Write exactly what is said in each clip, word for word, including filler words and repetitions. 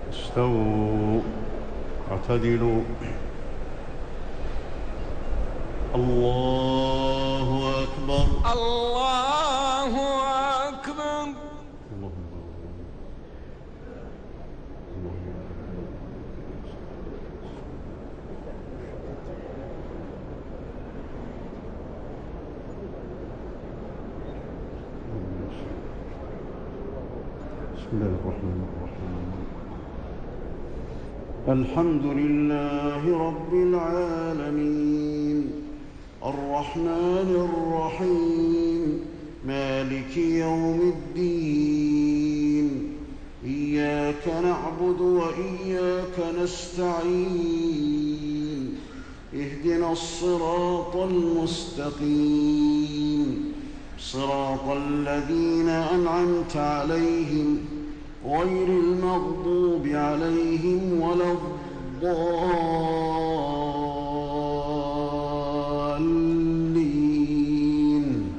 استووا اعتدلوا. الله أكبر. الله أكبر. بسم الله الرحمن الرحيم. الحمد لله رب العالمين الرحمن الرحيم مالك يوم الدين إياك نعبد وإياك نستعين اهدنا الصراط المستقيم صراط الذين أنعمت عليهم غير المغضوب عليهم ولا الضالين.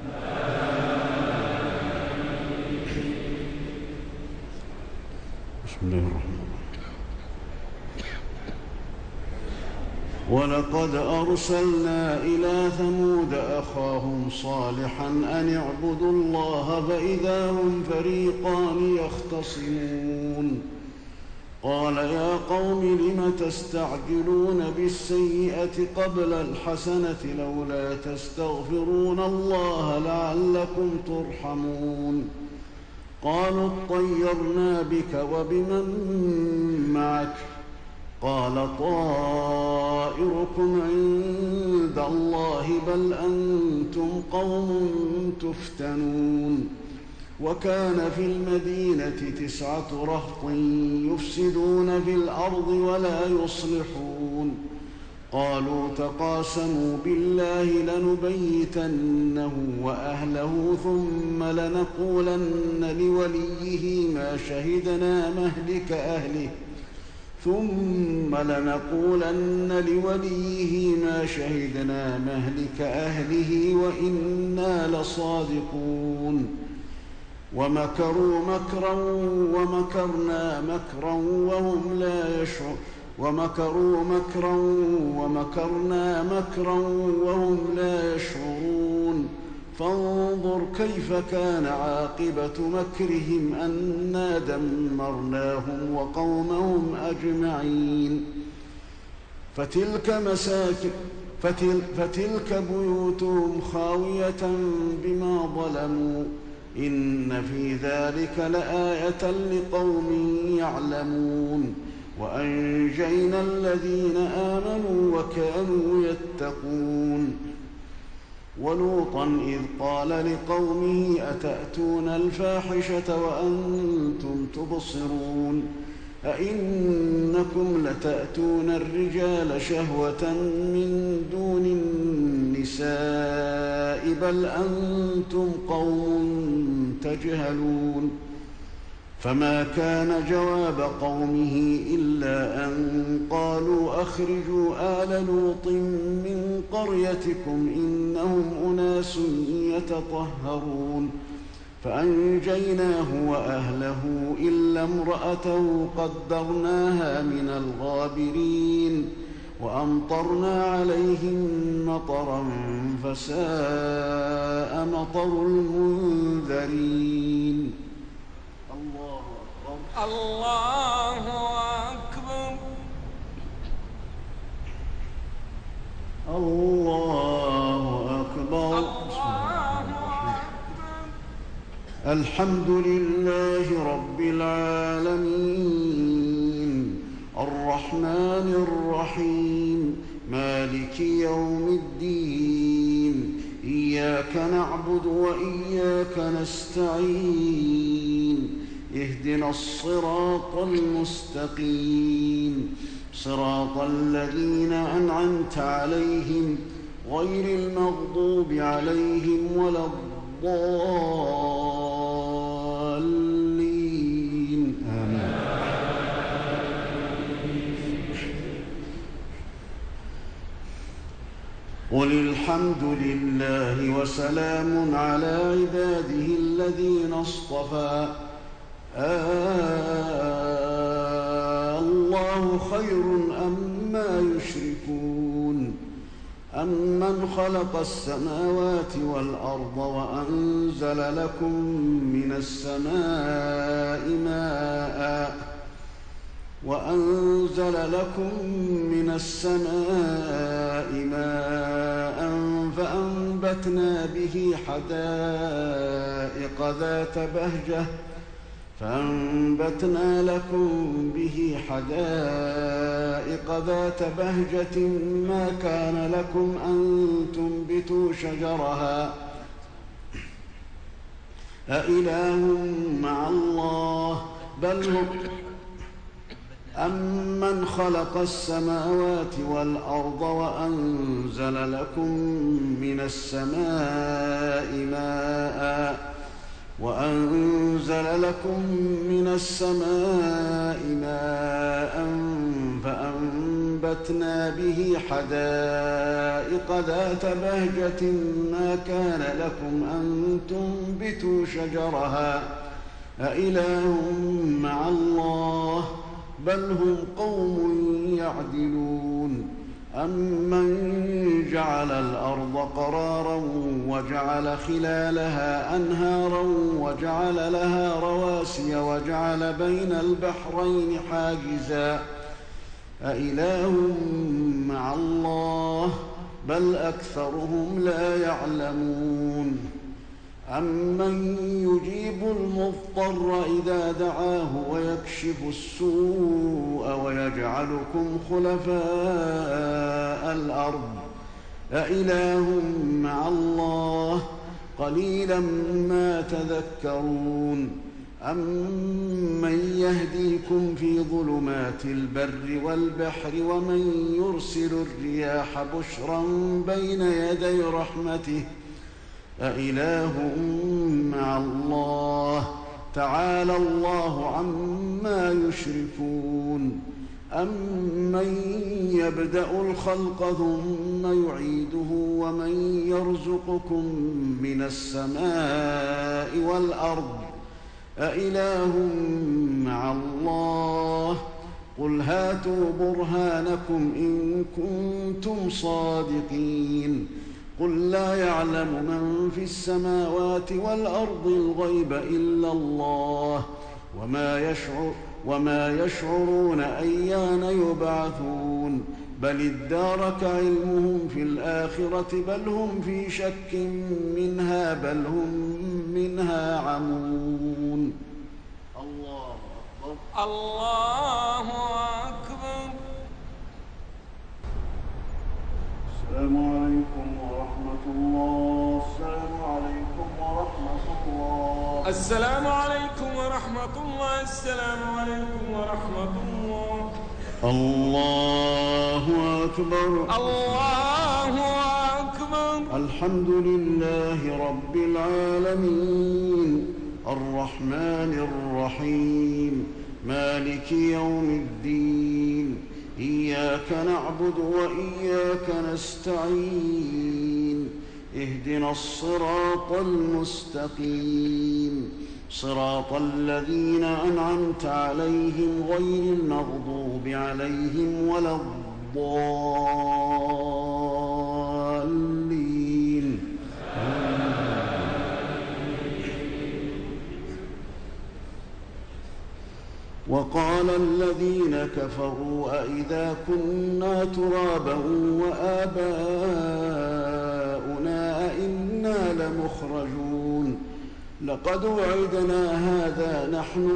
بسم الله الرحمن الرحيم. ولقد أرسلنا إلى ثمود أخاهم صالحا أن اعبدوا الله فإذا هم فريقان يختصمون قال يا قوم لم تستعجلون بالسيئة قبل الحسنة لولا تستغفرون الله لعلكم ترحمون قالوا اطيرنا بك وبمن معك قال طائركم عند الله بل أنتم قوم تفتنون وكان في المدينة تسعة رهط يفسدون في الأرض ولا يصلحون قالوا تقاسموا بالله لنبيتنه وأهله ثم لنقولن لوليه ما شهدنا مهلك أهله ثم لنقولن لوليه ما شهدنا مهلك أهله وإنا لصادقون ومكروا مكرا ومكرنا مكرا وهم لا يشعرون ومكروا مكرا ومكرنا مكرا وهم لا يشعرون فانظر كيف كان عاقبة مكرهم أنا دمرناهم وقومهم أجمعين فتلك مساكن فتل فتلك بيوتهم خاوية بما ظلموا إن في ذلك لآية لقوم يعلمون وأنجينا الذين آمنوا وكانوا يتقون ولوطا إذ قال لقومه أتأتون الفاحشة وأنتم تبصرون أئنكم لتأتون الرجال شهوة من دون النساء بل أنتم قوم تجهلون فما كان جواب قومه إلا أن قالوا أخرجوا آل لوط من قريتكم إنهم أناس يتطهرون فأنجيناه وأهله إلا امرأته قدرناها من الغابرين وأمطرنا عليهم مطرا فساء مطر المنذرين. الله أكبر. الله أكبر. الله أكبر. الحمد لله رب العالمين الرحمن الرحيم مالك يوم الدين إياك نعبد وإياك نستعين اهدنا الصراط المستقيم صراط الذين أنعمت عليهم غير المغضوب عليهم ولا الضالين آمين. قل الحمد لله وسلام على عباده الذين اصطفى الله خير أما يشركون أمن خلق السماوات والأرض وأنزل لكم من السماء ماء وأنزل لكم من السماء ماء فأنبتنا به حدائق ذات بهجة فأنبتنا لكم به حدائق ذات بهجة ما كان لكم أن تنبتوا شجرها أإله مع الله بل هم أمن خلق السماوات والأرض وأنزل لكم من السماء ماء وأنزل لكم من السماء ماء فأنبتنا به حدائق ذات بهجة ما كان لكم أن تنبتوا شجرها أإله مع الله بل هم قوم يعدلون أمن جعل الأرض قرارا وجعل خلالها أنهارا وجعل لها رواسي وجعل بين البحرين حاجزا أإله مع الله بل أكثرهم لا يعلمون أمن يجيب المضطر إذا دعاه ويكشف السوء ويجعلكم خلفاء الأرض أإله مع الله قليلا ما تذكرون أمن يهديكم في ظلمات البر والبحر ومن يرسل الرياح بشرا بين يدي رحمته أإله مع الله تعالى الله عما يشركون أمن يبدأ الخلق ثم يعيده ومن يرزقكم من السماء والأرض أإله مع الله قل هاتوا برهانكم إن كنتم صادقين قل لا يعلم من في السماوات والأرض الغيب إلا الله وما يشعر وما يشعرون أيان يبعثون بل ادارك علمهم في الآخرة بل هم في شك منها بل هم منها عمون الله أكبر الله أكبر. السلام عليكم ورحمة الله. السلام عليكم ورحمة الله. السلام عليكم ورحمة الله. السلام عليكم ورحمة الله. الله أكبر. الله أكبر. الحمد لله رب العالمين الرحمن الرحيم مالك يوم الدين إياك نعبد وإياك نستعين اهدنا الصراط المستقيم صراط الذين أنعمت عليهم غير المغضوب عليهم ولا الضالين. وقال الذين كفروا أئذا كنا ترابا وآباؤنا أئنا لمخرجون لقد وعدنا هذا نحن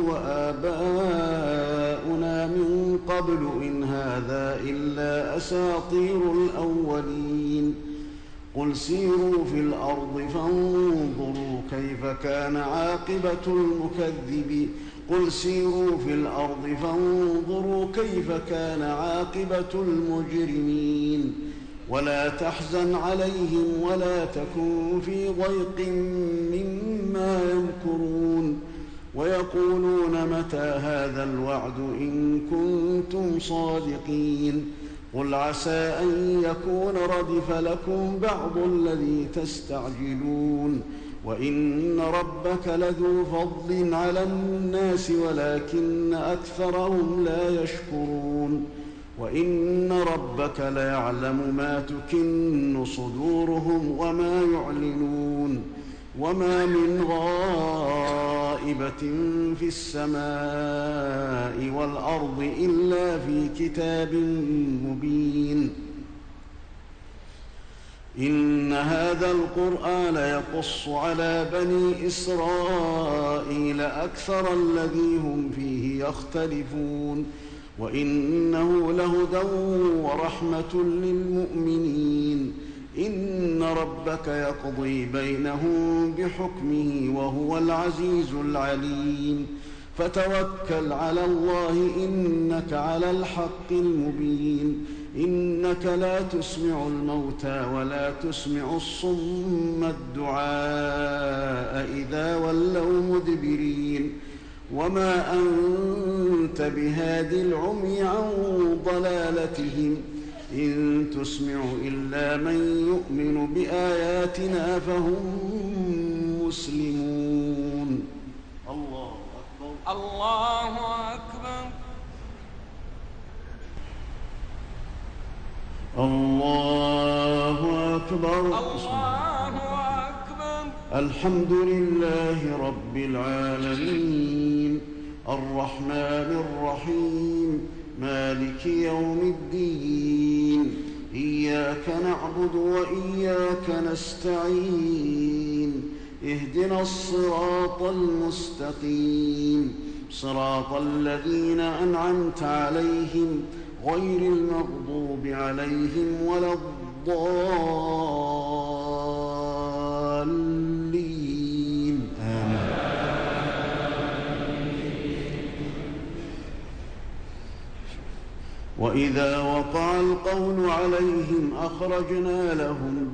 وآباؤنا من قبل إن هذا إلا أساطير الأولين قل سيروا في الأرض فانظروا كيف كان عاقبة المكذبين قل سيروا في الأرض فانظروا كيف كان عاقبة المجرمين ولا تحزن عليهم ولا تكن في ضيق مما يمكرون ويقولون متى هذا الوعد إن كنتم صادقين قل عسى أن يكون ردف لكم بعض الذي تستعجلون وإن ربك لذو فضل على الناس ولكن أكثرهم لا يشكرون وإن ربك ليعلم ما تكن صدورهم وما يعلنون وما من غائبة في السماء والأرض إلا في كتاب مبين إن هذا القرآن يقص على بني إسرائيل أكثر الذي هم فيه يختلفون وإنه لهدى ورحمة للمؤمنين إن ربك يقضي بينهم بحكمه وهو العزيز العليم فتوكل على الله إنك على الحق المبين إنك لا تسمع الموتى ولا تسمع الصم الدعاء إذا ولوا مدبرين وما أنت بهاد العمي عن ضلالتهم إن تسمع إلا من يؤمن بآياتنا فهم مسلمون. الله أكبر. الله أكبر. الله أكبر. الله أكبر. الحمد لله رب العالمين الرحمن الرحيم مالك يوم الدين إياك نعبد وإياك نستعين اهدنا الصراط المستقيم صراط الذين أنعمت عليهم غير المغضوب عليهم ولا الضالين آمين. وإذا وقع القول عليهم أخرجنا لهم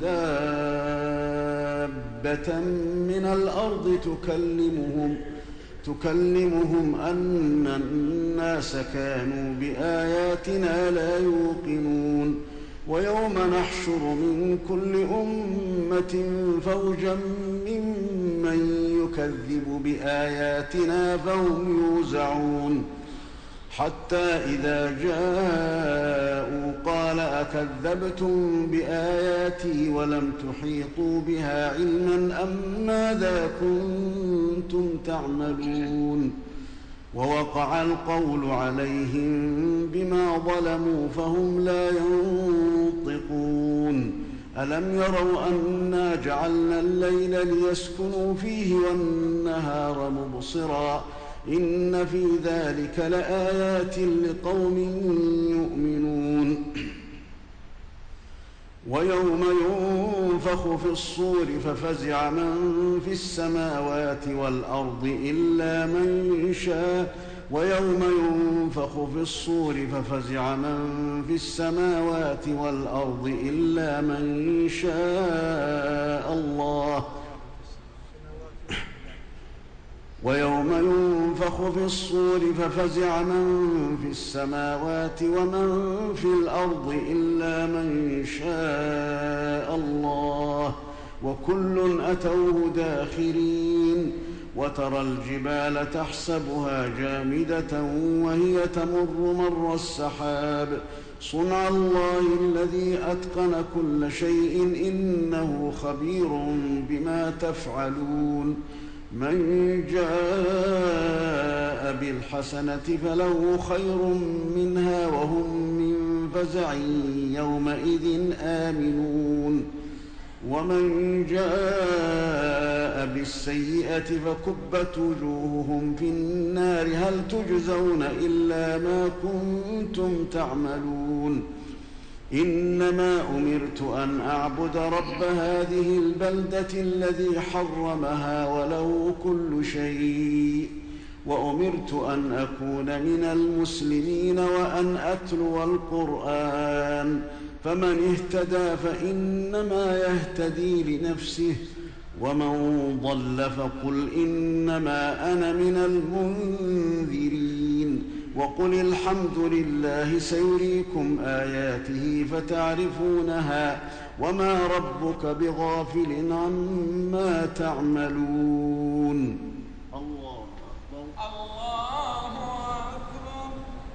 دابة من الأرض تكلمهم تكلمهم أن الناس كانوا بآياتنا لا يوقنون ويوم نحشر من كل أمة فوجا ممن يكذب بآياتنا فهم يوزعون حتى إذا جاءوا قال أكذبتم بآياتي ولم تحيطوا بها علما أم ماذا كنتم تعملون ووقع القول عليهم بما ظلموا فهم لا ينطقون ألم يروا أنا جعلنا الليل ليسكنوا فيه والنهار مبصرا إن في ذلك لآيات لقوم يؤمنون ويوم ينفخ في الصور ففزع من في السماوات والأرض إلا من شاء ويوم ينفخ في الصور ففزع من في السماوات والأرض إلا من شاء الله ويوم ينفخ في الصور ففزع من في السماوات ومن في الأرض إلا من شاء الله وكل أتوه داخرين وترى الجبال تحسبها جامدة وهي تمر مر السحاب صنع الله الذي أتقن كل شيء إنه خبير بما تفعلون من جاء بالحسنة فله خير منها وهم من فزع يومئذ آمنون ومن جاء بالسيئة فكبت وجوههم في النار هل تجزون إلا ما كنتم تعملون إنما أمرت أن أعبد رب هذه البلدة الذي حرمها وله كل شيء وأمرت أن أكون من المسلمين وأن أتلو القرآن فمن اهتدى فإنما يهتدي لنفسه ومن ضل فقل إنما أنا من المنذرين وقل الحمد لله سيريكم آياته فتعرفونها وما ربك بغافل عما تعملون. الله أكبر. الله أكبر.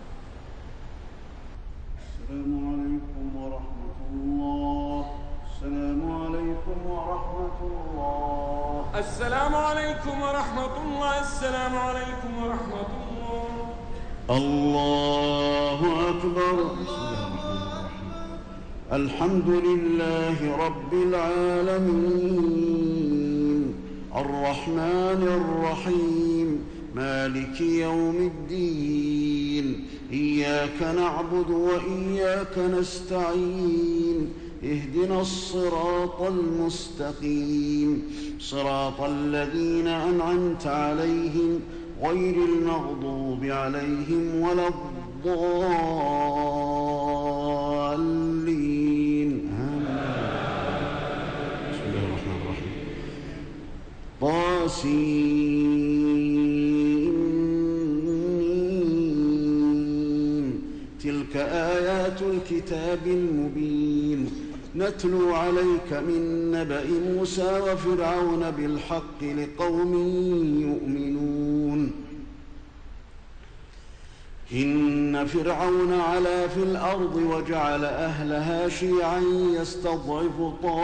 السلام عليكم ورحمة الله. السلام عليكم ورحمة الله. السلام عليكم ورحمة الله. السلام عليكم ورحمة الله. الله أكبر. الحمد لله رب العالمين الرحمن الرحيم مالك يوم الدين إياك نعبد وإياك نستعين اهدنا الصراط المستقيم صراط الذين أنعمت عليهم غير المغضوب عليهم ولا الضالين. بسم الله الرحمن الرحيم. طاسين تلك آيات الكتاب المبين نتلو عليك من نبأ موسى وفرعون بالحق لقوم يؤمنون. إن فرعون علا في الأرض وجعل أهلها شيعا يستضعف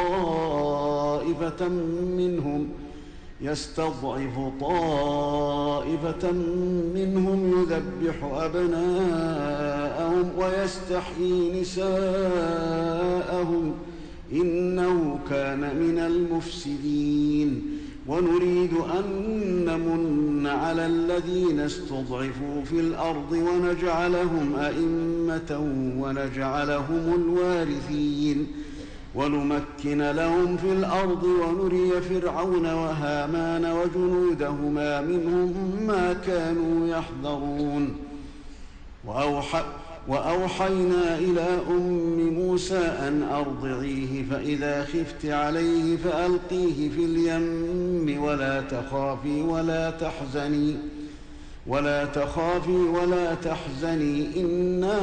طائفة منهم يستضعف طائفة منهم يذبح أبناءهم ويستحيي نساءهم إنه كان من المفسدين. ونريد أن نمن على الذين استضعفوا في الأرض ونجعلهم أئمة ونجعلهم الوارثين ونمكن لهم في الأرض ونري فرعون وهامان وجنودهما منهم ما كانوا يحذرون. وأوحى وأوحينا إلى أم موسى أن أرضعيه فإذا خفت عليه فألقيه في اليم ولا تخافي ولا تحزني ولا تخافي ولا تحزني إنا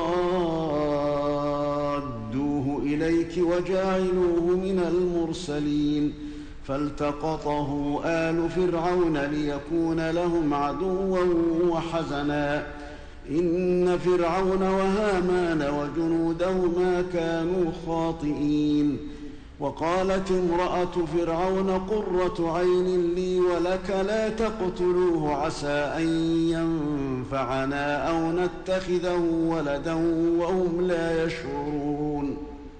رادوه إليك وجاعلوه من المرسلين. فالتقطه آل فرعون ليكون لهم عدوا وحزنا إن فرعون وهامان وجنودهما كانوا خاطئين. وقالت امرأة فرعون قرة عين لي ولك لا تقتلوه عسى أن ينفعنا أو نتخذه ولدا وهم لا يشعرون.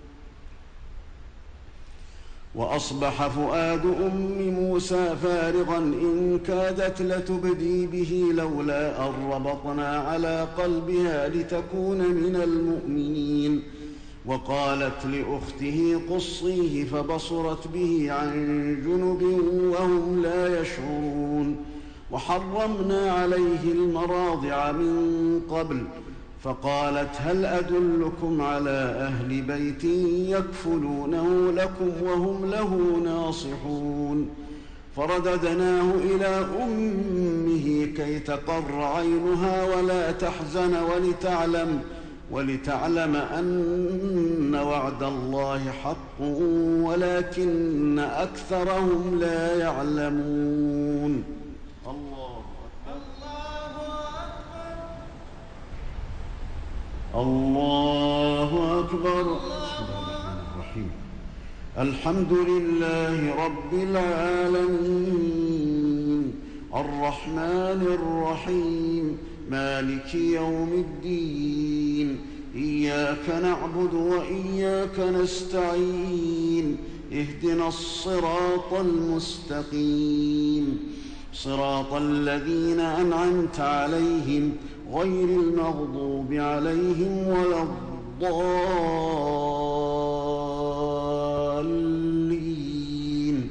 وأصبح فؤاد أم موسى فارغا إن كادت لتبدي به لولا أن ربطنا على قلبها لتكون من المؤمنين. وقالت لأخته قصيه فبصرت به عن جنب وهم لا يشعرون. وحرمنا عليه المراضع من قبل فقالت هل أدلكم على أهل بيت يكفلونه لكم وهم له ناصحون. فرددناه إلى أمه كي تقر عينها ولا تحزن ولتعلم ولتعلم أن وعد الله حق ولكن أكثرهم لا يعلمون. الله الله أكبر. بسم الله الرحمن الرحيم. الحمد لله رب العالمين الرحمن الرحيم مالك يوم الدين إياك نعبد وإياك نستعين اهدنا الصراط المستقيم صراط الذين أنعمت عليهم غير المغضوب عليهم ولا الضالين.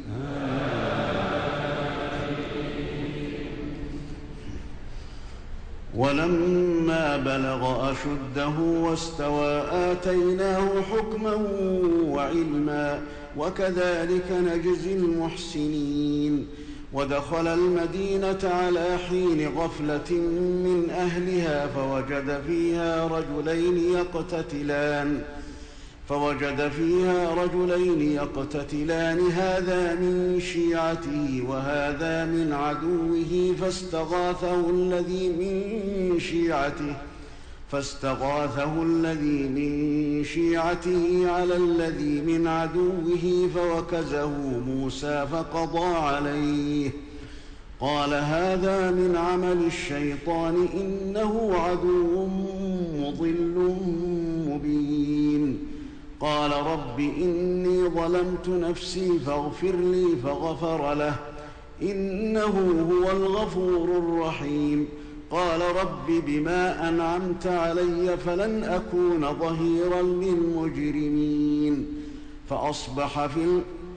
ولما بلغ أشده واستوى آتيناه حكما وعلما وكذلك نجزي المحسنين. ودخل المدينة على حين غفلة من أهلها فوجد فيها رجلين يقتتلان فوجد فيها رجلين يقتتلان هذا من شيعته وهذا من عدوه فاستغاثه الذي من شيعته فاستغاثه الذي من شيعته على الذي من عدوه فوكزه موسى فقضى عليه. قال هذا من عمل الشيطان إنه عدو مضل مبين. قال رب إني ظلمت نفسي فاغفر لي فغفر له إنه هو الغفور الرحيم. قال رب بما أنعمت علي فلن أكون ظهيرا للمجرمين. فأصبح في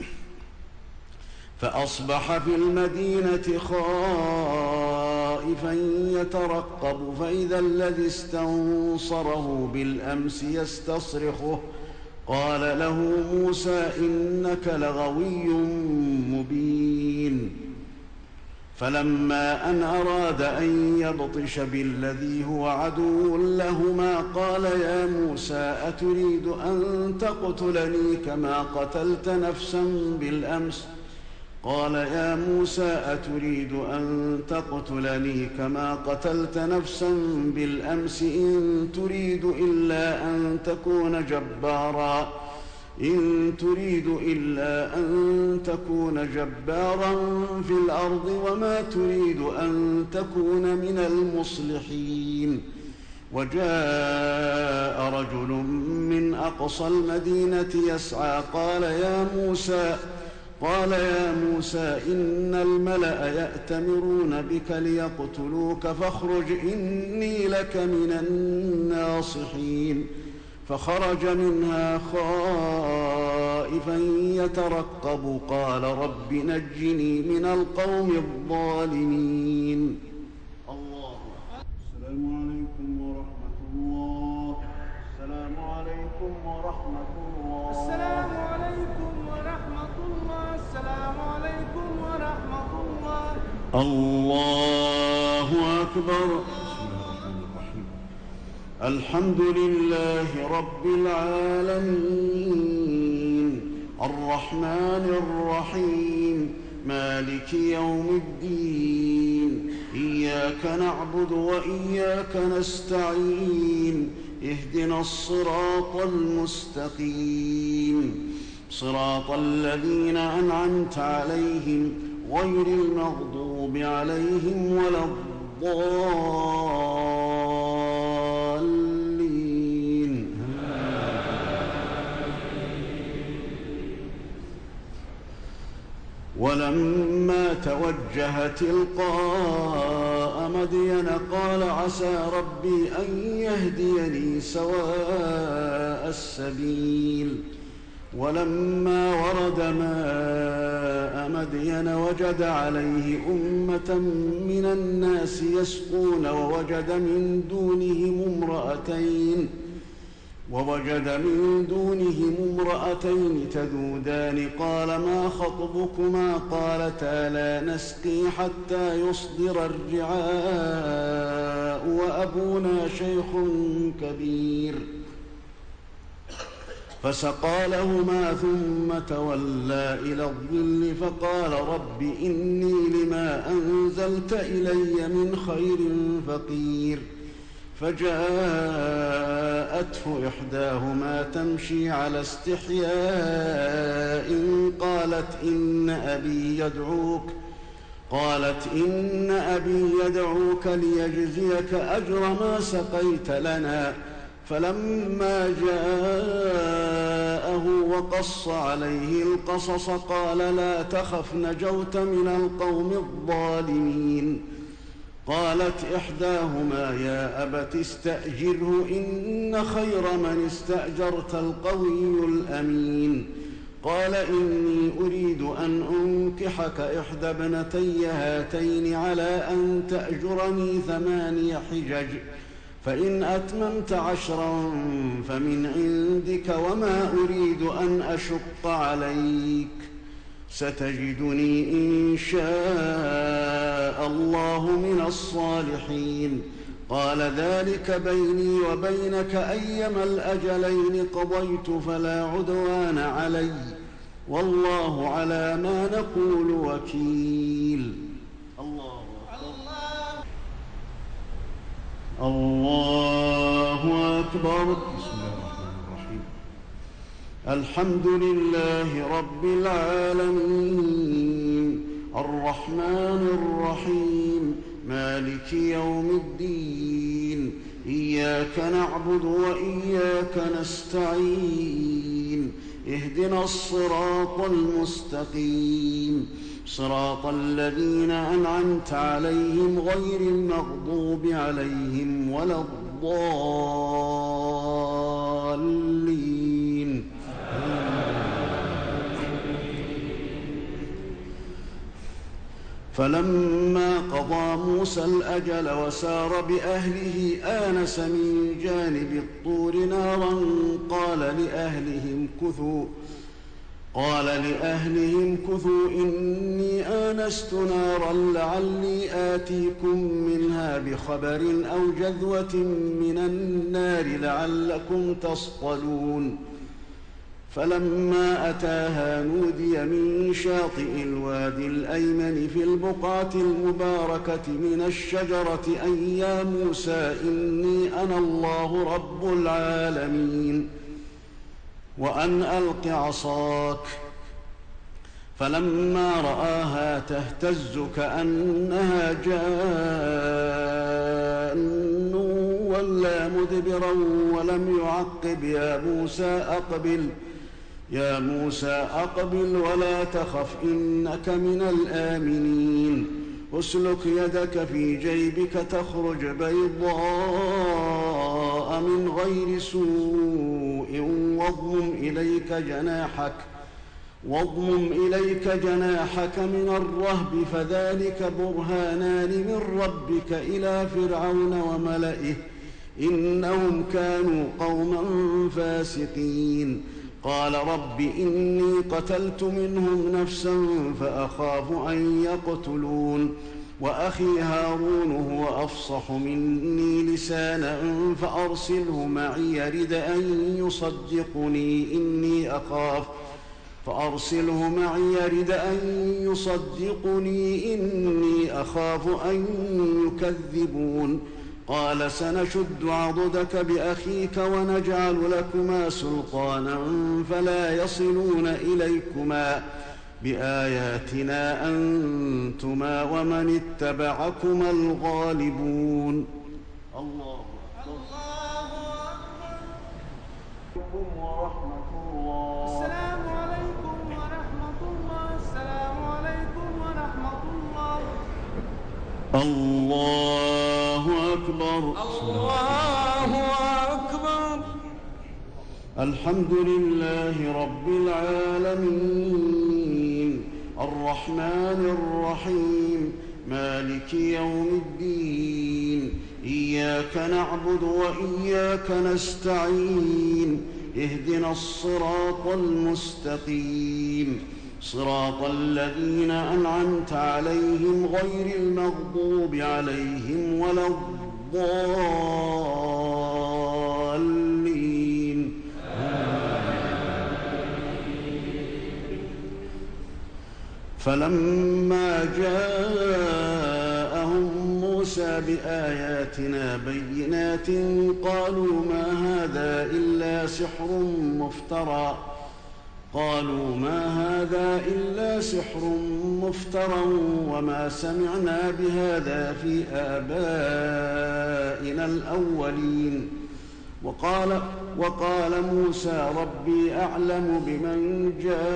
فأصبح في المدينة خائفا يترقب فإذا الذي استنصره بالأمس يستصرخه قال له موسى إنك لغوي مبين. فلما أن أراد أن يبطش بالذي هو عدو لهما قال يا موسى أتريد أن تقتلني كما قتلت نفسا بالأمس قال يا موسى أتريد أن تقتلني كما قتلت نفسا بالأمس إن تريد إلا أن تكون جبارا إن تريد إلا أن تكون جبارا في الأرض وما تريد أن تكون من المصلحين. وجاء رجل من أقصى المدينة يسعى قال يا موسى قال يا موسى إن الملأ يأتمرون بك ليقتلوك فاخرج إني لك من الناصحين. فخرج منها خائفا يترقب قال رب نجني من القوم الظالمين. الله. السلام عليكم ورحمة الله. السلام عليكم ورحمة الله. السلام عليكم ورحمة الله. السلام عليكم ورحمة الله. الله أكبر. الحمد لله رب العالمين الرحمن الرحيم مالك يوم الدين إياك نعبد وإياك نستعين اهدنا الصراط المستقيم صراط الذين أنعمت عليهم غير المغضوب عليهم ولا الضالين. ولما توجه تلقاء مدين قال عسى ربي أن يهديني سواء السبيل. ولما ورد ماء مدين وجد عليه أمة من الناس يسقون ووجد من دونهم امرأتين ووجد من دونهم امرأتين تذودان قال ما خطبكما قالتا لا نسقي حتى يصدر الرعاء وأبونا شيخ كبير. فسقى لهما ثم تولى إلى الظل فقال رب إني لما أنزلت إلي من خير فقير. فجاءته إحداهما تمشي على استحياء قالت إن أبي يدعوك قالت إن أبي يدعوك ليجزيك أجر ما سقيت لنا. فلما جاءه وقص عليه القصص قال لا تخف نجوت من القوم الظالمين. قالت إحداهما يا أبت استأجره إن خير من استأجرت القوي الأمين. قال إني أريد أن أنكحك إحدى ابنتي هاتين على أن تأجرني ثماني حجج فإن أتممت عشرا فمن عندك وما أريد أن أشق عليك. ستجدني إن شاء الله من الصالحين. قال ذلك بيني وبينك أيما الأجلين قضيت فلا عدوان علي والله على ما نقول وكيل. الله أكبر. الله أكبر. بسم الله الرحمن الرحيم. الحمد لله رب العالمين الرحمن الرحيم مالك يوم الدين إياك نعبد وإياك نستعين اهدنا الصراط المستقيم صراط الذين أنعمت عليهم غير المغضوب عليهم ولا الضالين. فلما قضى موسى الأجل وسار بأهله آنس من جانب الطور نارا قال لأهلهم كثوا قال لأهلهم كثوا إني آنست نارا لعلي آتيكم منها بخبر أو جذوة من النار لعلكم تصطلون. فلما أتاها نودي من شاطئ الوادي الأيمن في البقعة المباركة من الشجرة أن يا موسى إني أنا الله رب العالمين وأن ألق عصاك. فلما رآها تهتز كأنها جان ولا مدبرا ولم يعقب يا موسى أقبل يا موسى أقبل ولا تخف إنك من الآمنين. اسلك يدك في جيبك تخرج بيضاء من غير سوء واضمم إليك جناحك واضمم إليك جناحك من الرهب فذلك برهانان من ربك إلى فرعون وملئه إنهم كانوا قوما فاسقين. قال رب إني قتلت منهم نفسا فأخاف أن يقتلون وأخي هارون هو أفصح مني لسانا فأرسله معي يرد أن يصدقني إني أخاف فأرسله معي يرد أن يصدقني إني أخاف أن يكذبون. قال سنشد عضدك بأخيك ونجعل لكما سلطانا فلا يصلون إليكما بآياتنا أنتما ومن اتبعكما الغالبون. الله أكبر. ورحمة الله. السلام عليكم ورحمة الله. السلام عليكم ورحمة الله. الله أكبر. الله أكبر. الحمد لله رب العالمين الرحمن الرحيم مالك يوم الدين إياك نعبد وإياك نستعين اهدنا الصراط المستقيم صراط الذين أنعمت عليهم غير المغضوب عليهم ولا الضالين. فلما جاءهم موسى بآياتنا بينات قالوا ما هذا إلا سحر مفترى قالوا ما هذا إلا سحر مفترى وما سمعنا بهذا في آبائنا الأولين. وقال, وقال موسى ربي أعلم بمن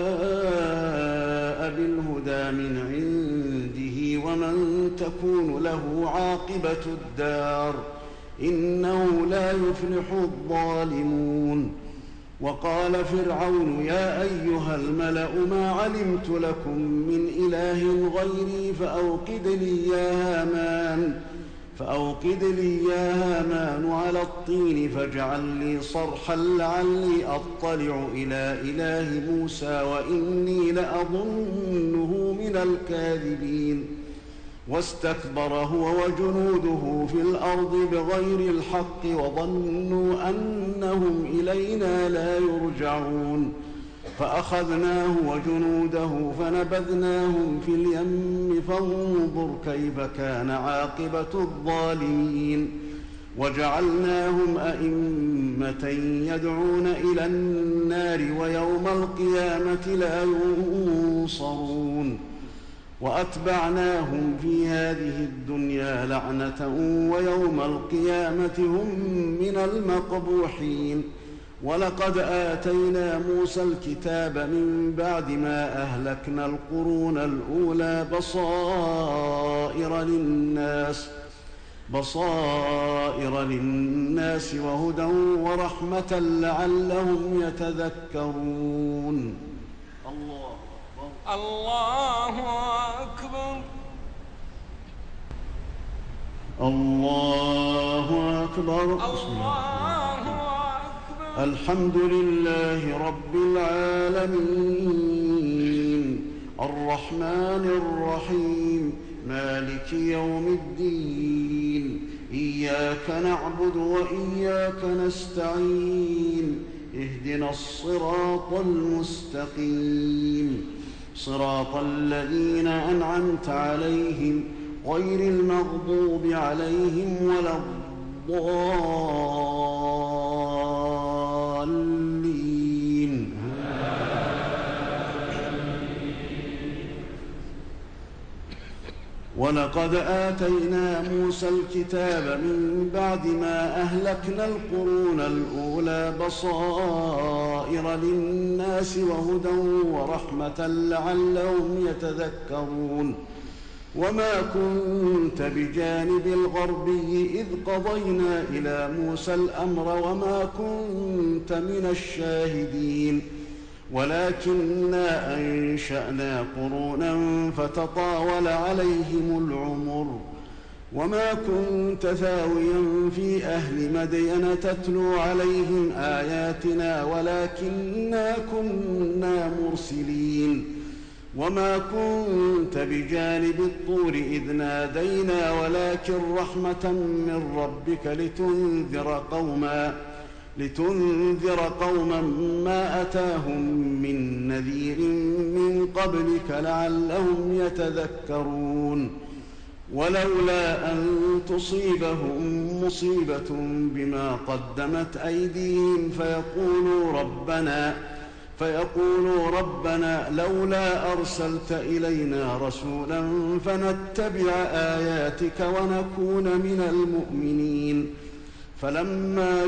جاء بالهدى من عنده ومن تكون له عاقبة الدار إنه لا يفلح الظالمون. وقال فرعون يا أيها الملأ ما علمت لكم من إله غيري فأوقد لي يا هامان فأوقد لي يا هامان على الطين فاجعل لي صرحا لعلي أطلع إلى إله موسى وإني لأظنه من الكاذبين واستكبر هو وجنوده في الأرض بغير الحق وظنوا أنهم إلينا لا يرجعون فأخذناه وجنوده فنبذناهم في اليم فانظر كيف كان عاقبة الظالمين وجعلناهم أئمة يدعون إلى النار ويوم القيامة لا ينصرون وأتبعناهم في هذه الدنيا لعنة ويوم القيامة هم من المقبوحين ولقد آتينا موسى الكتاب من بعد ما أهلكنا القرون الأولى بصائر للناس بصائر للناس وهدى ورحمة لعلهم يتذكرون. الله الله أكبر الله أكبر الله أكبر. الحمد لله رب العالمين الرحمن الرحيم مالك يوم الدين إياك نعبد وإياك نستعين اهدنا الصراط المستقيم صراط الذين أنعمت عليهم غير المغضوب عليهم ولا الضالين. ولقد آتينا موسى الكتاب من بعد ما أهلكنا القرون الأولى بصائر للناس وهدى ورحمة لعلهم يتذكرون وما كنت بجانب الغربي إذ قضينا إلى موسى الأمر وما كنت من الشاهدين ولكننا أنشأنا قرونا فتطاول عليهم العمر وما كنت ثاويا في أهل مدين تتلو عليهم آياتنا ولكننا كنا مرسلين وما كنت بجانب الطور إذ نادينا ولكن رحمة من ربك لتنذر قوما لتنذر قوما ما أتاهم من نذير من قبلك لعلهم يتذكرون ولولا أن تصيبهم مصيبة بما قدمت أيديهم فيقولوا ربنا فيقولوا ربنا لولا أرسلت إلينا رسولا فنتبع آياتك ونكون من المؤمنين فلما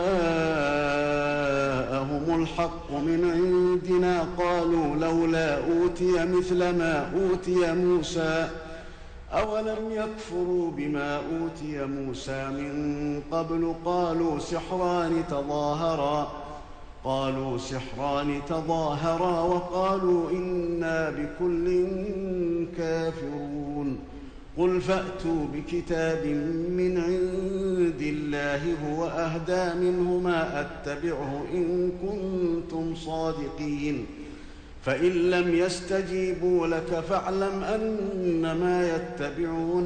جاءهم الحق من عندنا قالوا لولا أوتي مثل ما أوتي موسى أولم يكفروا بما أوتي موسى من قبل قالوا سحران تظاهرا قالوا سحران تظاهرا وقالوا إنا بكل كافرون قل فأتوا بكتاب من عند الله هو أهدى منه ما أتبعه إن كنتم صادقين فإن لم يستجيبوا لك فاعلم أنما يتبعون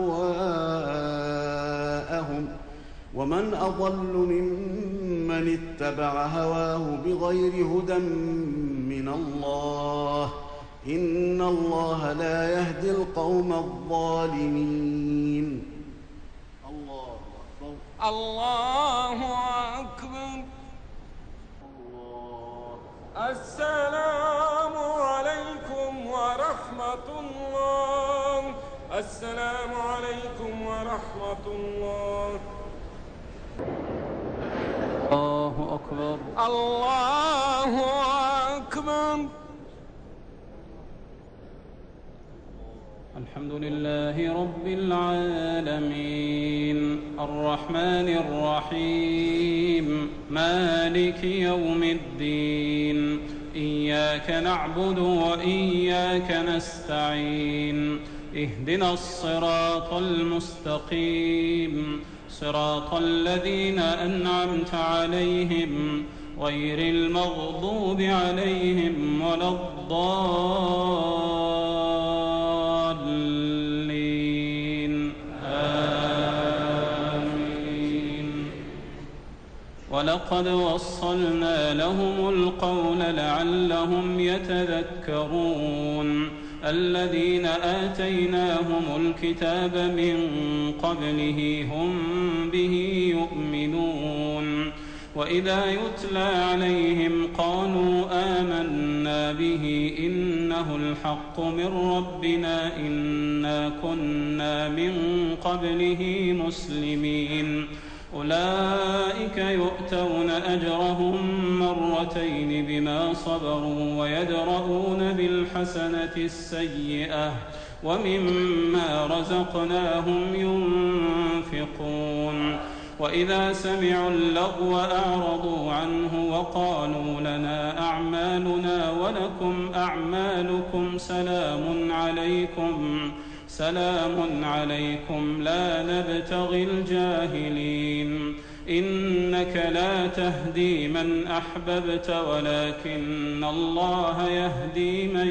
أهواءهم ومن أضل ممن اتبع هواه بغير هدى من الله إن الله لا يهدي القوم الظالمين. الله أكبر الله أكبر. الله. السلام عليكم ورحمة الله. السلام عليكم ورحمة الله. الله أكبر. الله أكبر. الحمد لله رب العالمين الرحمن الرحيم مالك يوم الدين إياك نعبد وإياك نستعين اهدنا الصراط المستقيم صراط الذين أنعمت عليهم غير المغضوب عليهم ولا الضالين آمين. ولقد وصلنا لهم القول لعلهم يتذكرون الذين آتيناهم الكتاب من قبله هم به يؤمنون وإذا يتلى عليهم قالوا آمنا به إنه الحق من ربنا إنا كنا من قبله مسلمين أولئك يؤتون أجرهم مرتين بما صبروا ويدرؤون بالحسنة السيئة ومما رزقناهم ينفقون وإذا سمعوا اللغو أعرضوا عنه وقالوا لنا أعمالنا ولكم أعمالكم سلام عليكم سلام عليكم لا نبتغي الجاهلين إنك لا تهدي من أحببت ولكن الله يهدي من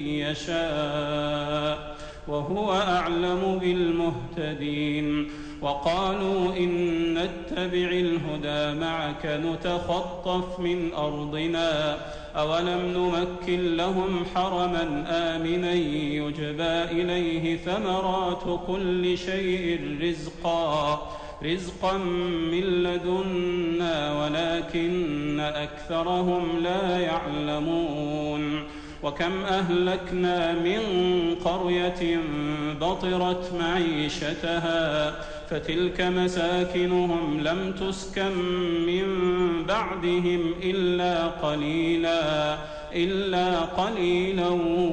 يشاء وهو أعلم بالمهتدين وقالوا إن نتبع الهدى معك نتخطف من أرضنا أولم نمكن لهم حرما آمنا يجبى إليه ثمرات كل شيء رزقا رزقا من لدنا ولكن أكثرهم لا يعلمون وكم أهلكنا من قرية بطرت معيشتها فتلك مساكنهم لم تسكن من بعدهم إلا قليلا إلا قليلا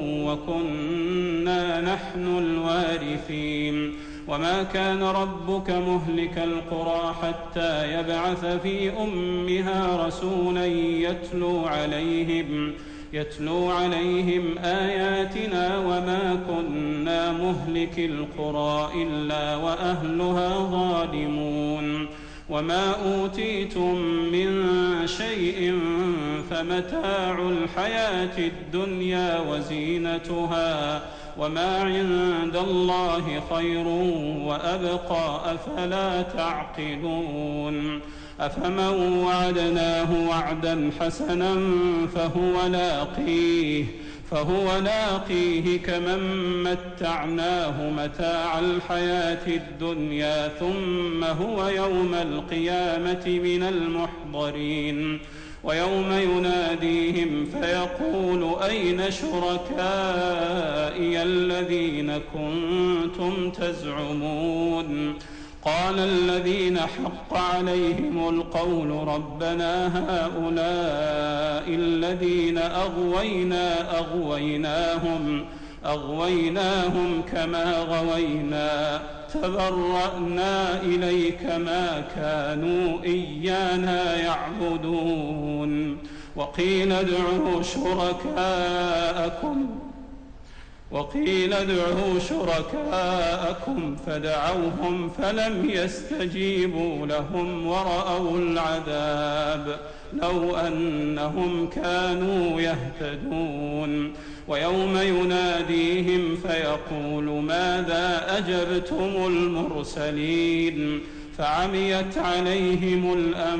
وكنا نحن الوارثين وما كان ربك مهلك القرى حتى يبعث في أمها رسولا يتلو عليهم يتلو عليهم آياتنا وما كنا مهلك القرى إلا وأهلها ظالمون وما أوتيتم من شيء فمتاع الحياة الدنيا وزينتها وما عند الله خير وأبقى أفلا تعقلون أفمن وعدناه وعدا حسنا فهو لاقيه فهو لاقيه كمن متعناه متاع الحياة الدنيا ثم هو يوم القيامة من المحضرين ويوم يناديهم فيقول أين شركائي الذين كنتم تزعمون قال الذين حق عليهم القول ربنا هؤلاء الذين أغوينا أغويناهم أغويناهم كما غوينا تبرأنا إليك ما كانوا إيانا يعبدون وقيل ادعوا شركاءكم وقيل ادعوا شركاءكم فدعوهم فلم يستجيبوا لهم ورأوا العذاب لو أنهم كانوا يهتدون ويوم يناديهم فيقول ماذا أجبتم المرسلين فعميت عليهم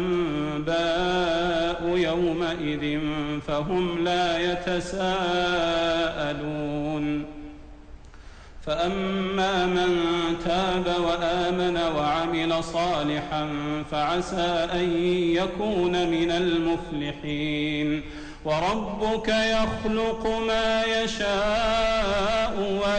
الأنباء يومئذ فهم لا يتساءلون فأما من تاب وآمن وعمل صالحا فعسى أن يكون من المفلحين وربك يخلق ما يشاء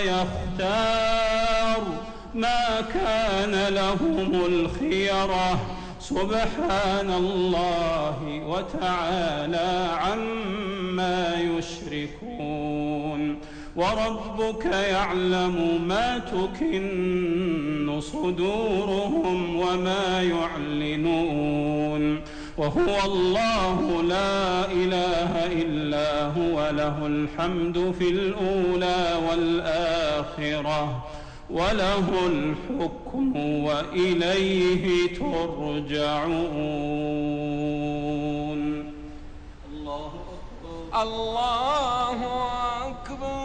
ويختار ما كان لهم الخيرة سبحان الله وتعالى عما يشركون وربك يعلم ما تكن صدورهم وما يعلنون وهو الله لا إله إلا هو له الحمد في الأولى والآخرة وله الحكم وإليه ترجعون. الله أكبر. الله أكبر.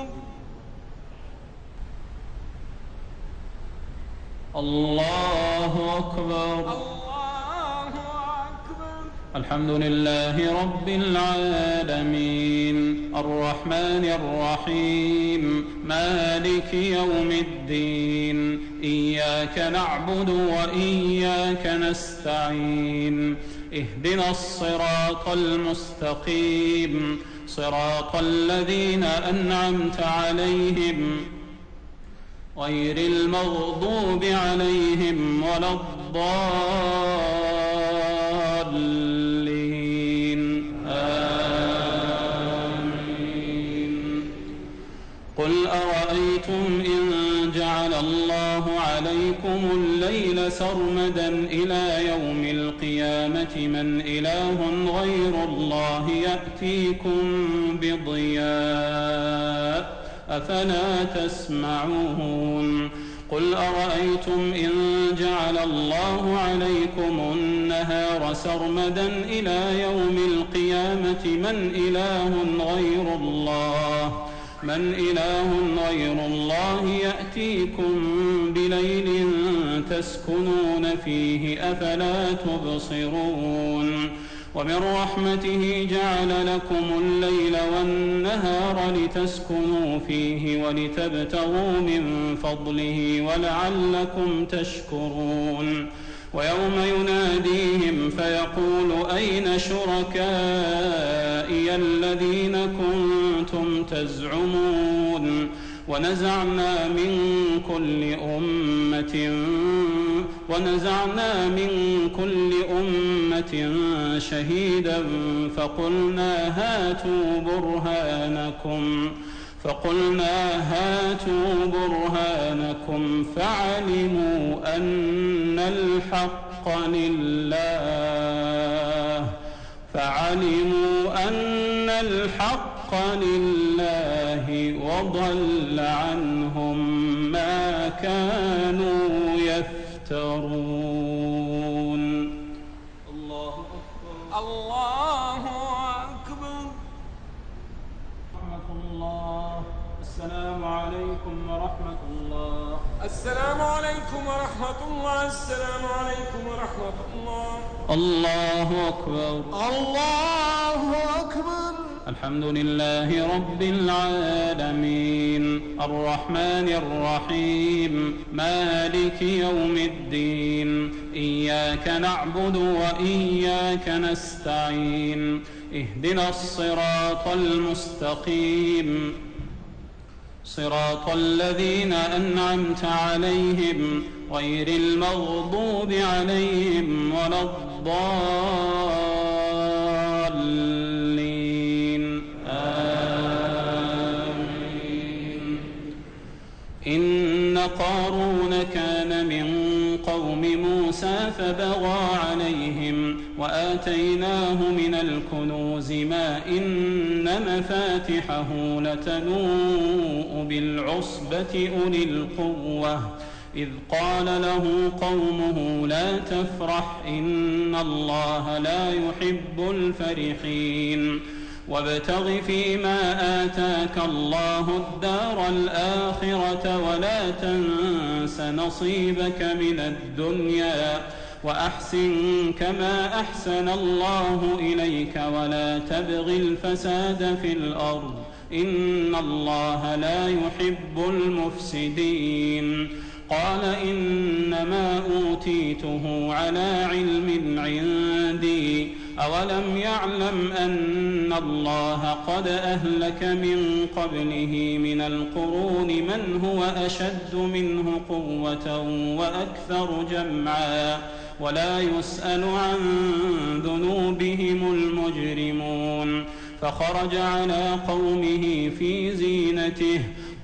الله أكبر. الله أكبر. الحمد لله رب العالمين الرحمن الرحيم مالك يوم الدين إياك نعبد وإياك نستعين اهدنا الصراط المستقيم صراط الذين أنعمت عليهم غير المغضوب عليهم ولا الضالين آمين. قل أرأيتم إن جعل الله عليكم الليل سرمدا إلى يوم القيامة من إله غير الله يأتيكم بضياء أفلا تسمعون. قل أرأيتم إن جعل الله عليكم النهار سرمدا إلى يوم القيامة من إله غير الله من إله غير الله يأتيكم بليل تسكنون فيه أفلا تبصرون. ومن رحمته جعل لكم الليل والنهار لتسكنوا فيه ولتبتغوا من فضله ولعلكم تشكرون. ويوم يناديهم فيقول أين شركائي الذين كنتم تزعمون ونزعنا من كل أمة ونزعنا من كل أمة شهيدا فقلنا هاتوا برهانكم فقلنا هاتوا برهانكم فعلموا أن الحق لله فعلموا أن الحق لله وضل عنهم ما كانوا يفترون. الله أكبر. الله أكبر. ورحمة الله. السلام عليكم ورحمة الله. السلام عليكم ورحمة الله. السلام عليكم ورحمة الله. الله أكبر. الله أكبر. الحمد لله رب العالمين الرحمن الرحيم مالك يوم الدين إياك نعبد وإياك نستعين اهدنا الصراط المستقيم صراط الذين أنعمت عليهم غير المغضوب عليهم ولا الضالين آمين. إن قارون كان من قوم موسى فبغى عليهم وآتيناه من الكنوز ما إن مفاتحه لتنوء بالعصبة أولي القوة إذ قال له قومه لا تفرح إن الله لا يحب الفرحين وابتغ فيما آتاك الله الدار الآخرة ولا تنس نصيبك من الدنيا وأحسن كما أحسن الله إليك ولا تبغ الفساد في الأرض إن الله لا يحب المفسدين. قال إنما أوتيته على علم عندي أولم يعلم أن الله قد أهلك من قبله من القرون من هو أشد منه قوة وأكثر جمعا ولا يسأل عن ذنوبهم المجرمون. فخرج على قومه في زينته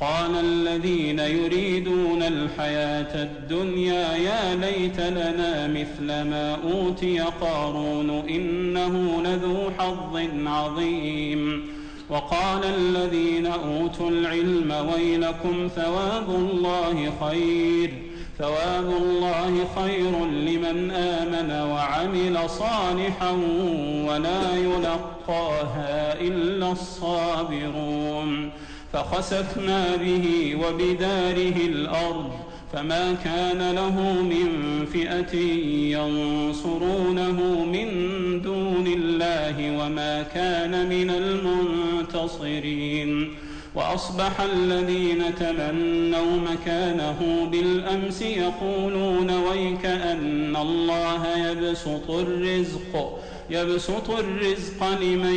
قال الذين يريدون الحياة الدنيا يا ليت لنا مثل ما أوتي قارون إنه لذو حظ عظيم وقال الذين أوتوا العلم ويلكم ثواب الله خير ثواب الله خير لمن آمن وعمل صالحا ولا يلقاها إلا الصابرون فخسفنا به وبداره الأرض فما كان له من فئة ينصرونه من دون الله وما كان من المنتصرين وأصبح الذين تمنوا مكانه بالأمس يقولون ويكأن الله يبسط الرزق يبسط الرزق لمن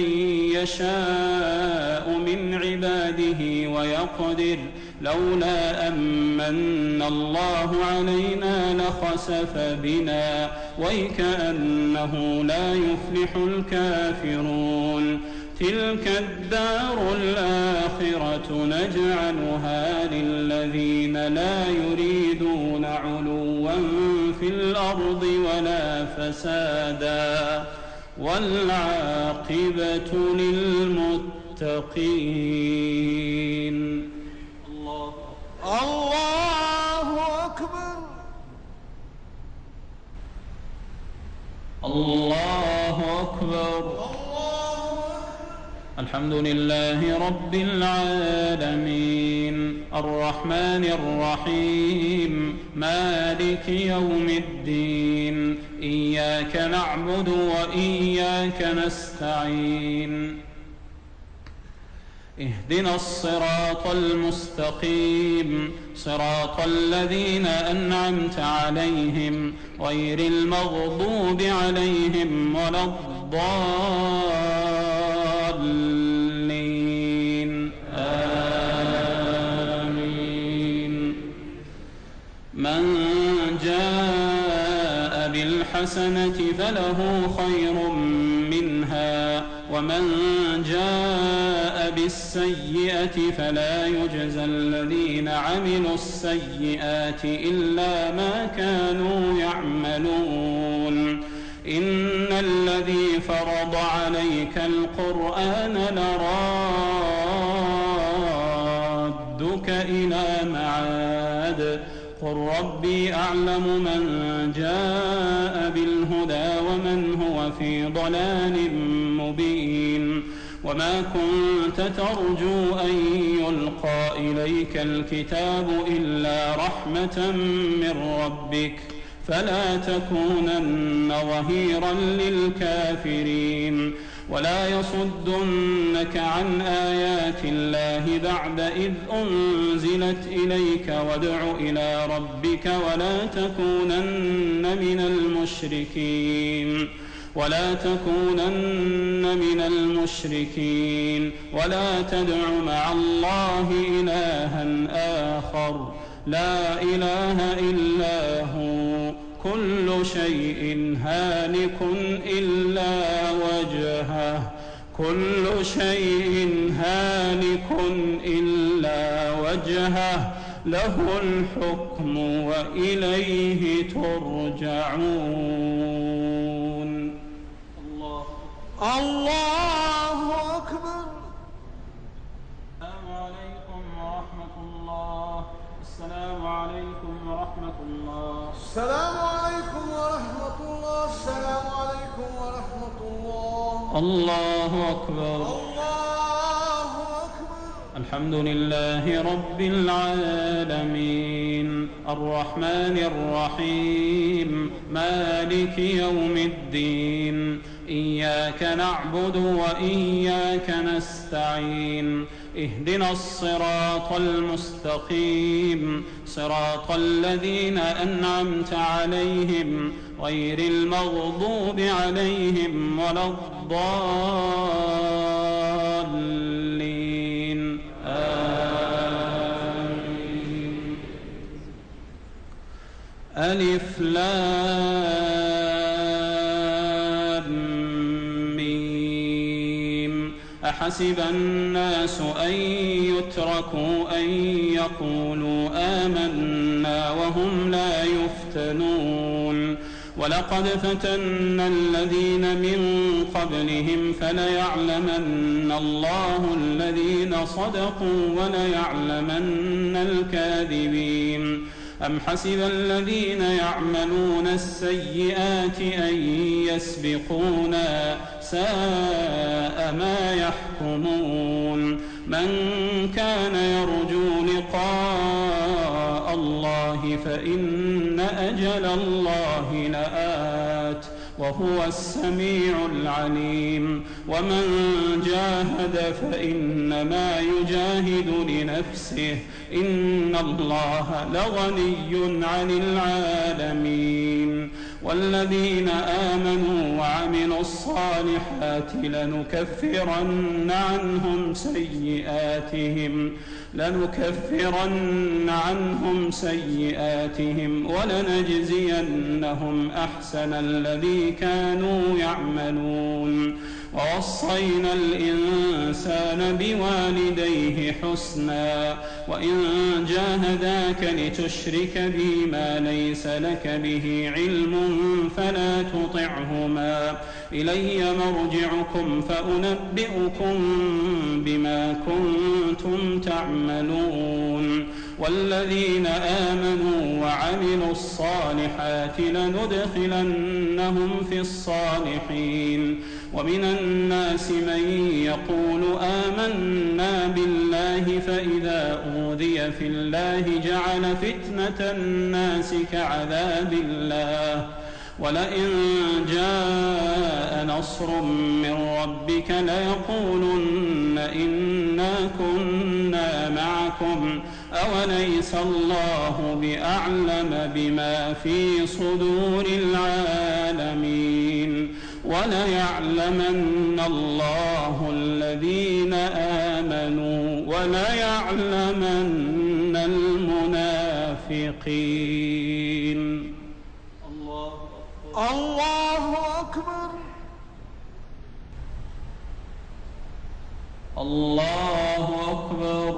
يشاء من عباده ويقدر لولا أمن الله علينا لخسف بنا ويكأنه لا يفلح الكافرون تلك الدار الآخرة نجعلها للذين لا يريدون علوا في الأرض ولا فسادا والعاقبة للمتقين. الله الله أكبر. الله أكبر. الحمد لله رب العالمين الرحمن الرحيم مالك يوم الدين إياك نعبد وإياك نستعين اهدنا الصراط المستقيم صراط الذين أنعمت عليهم غير المغضوب عليهم ولا الضالين آمين. من جاء بالحسنة فله خير منها ومن جاء بالسيئة فلا يجزى الذين عملوا السيئات إلا ما كانوا يعملون إن الذي فرض عليك القرآن لرادك إلى معاد قل ربي أعلم من جاء بالهدى ومن هو في ضلال مبين وما كنت ترجو أن يلقى إليك الكتاب إلا رحمة من ربك فلا تكونن ظهيرا للكافرين ولا يصدنك عن آيات الله بعد إذ أنزلت إليك وادع إلى ربك ولا تكونن من المشركين ولا تكونن من المشركين ولا تدع مع الله إلها آخر لا إله إلا هو كل شيء هالك إلا وجهه كل شيء هالك إلا وجهه له الحكم وإليه ترجعون. الله الله أكبر. السلام عليكم ورحمة الله. السلام عليكم ورحمة الله. السلام عليكم ورحمة الله. السلام عليكم ورحمة الله. الله أكبر. الله أكبر. الحمد لله رب العالمين الرحمن الرحيم مالك يوم الدين إياك نعبد وإياك نستعين اهدنا الصراط المستقيم صراط الذين أنعمت عليهم غير المغضوب عليهم ولا الضالين آمين. ألف لام ميم أحسب الناس أن يتركوا أن يقولوا آمنا وهم لا يفتنون ولقد فتنا الذين من قبلهم فليعلمن الله الذين صدقوا وليعلمن الكاذبين أم حسب الذين يعملون السيئات أن يسبقونا ساء ما يحكمون من كان يرجو لقاء الله فإن أجل الله لآت وهو السميع العليم ومن جاهد فإنما يجاهد لنفسه إن الله لغني عن العالمين والذين آمنوا وعملوا الصالحات لنكفرن عنهم سيئاتهم لنكفرن عنهم سيئاتهم ولنجزينهم أحسن الذي كانوا يعملون ووصينا الإنسان بوالديه حسنا وإن جاهداك لتشرك بي ما ليس لك به علم فلا تطعهما إلي مرجعكم فأنبئكم بما كنتم تعملون والذين آمنوا وعملوا الصالحات لندخلنهم في الصالحين ومن الناس من يقول آمنا بالله فإذا أوذي في الله جعل فتنة الناس كعذاب الله ولئن جاء نصر من ربك ليقولن إنا كنا معكم أوليس الله بأعلم بما في صدور العالمين وليعلمن الله الذين آمنوا وليعلمن المنافقين. الله أكبر الله أكبر الله أكبر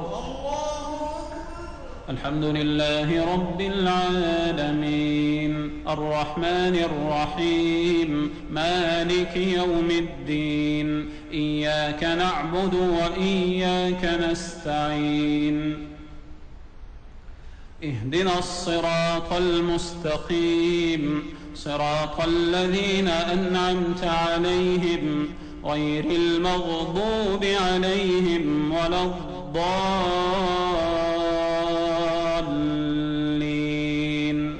الحمد لله رب العالمين الرحمن الرحيم مالك يوم الدين إياك نعبد وإياك نستعين اهدنا الصراط المستقيم صراط الذين أنعمت عليهم غير المغضوب عليهم ولا الضالين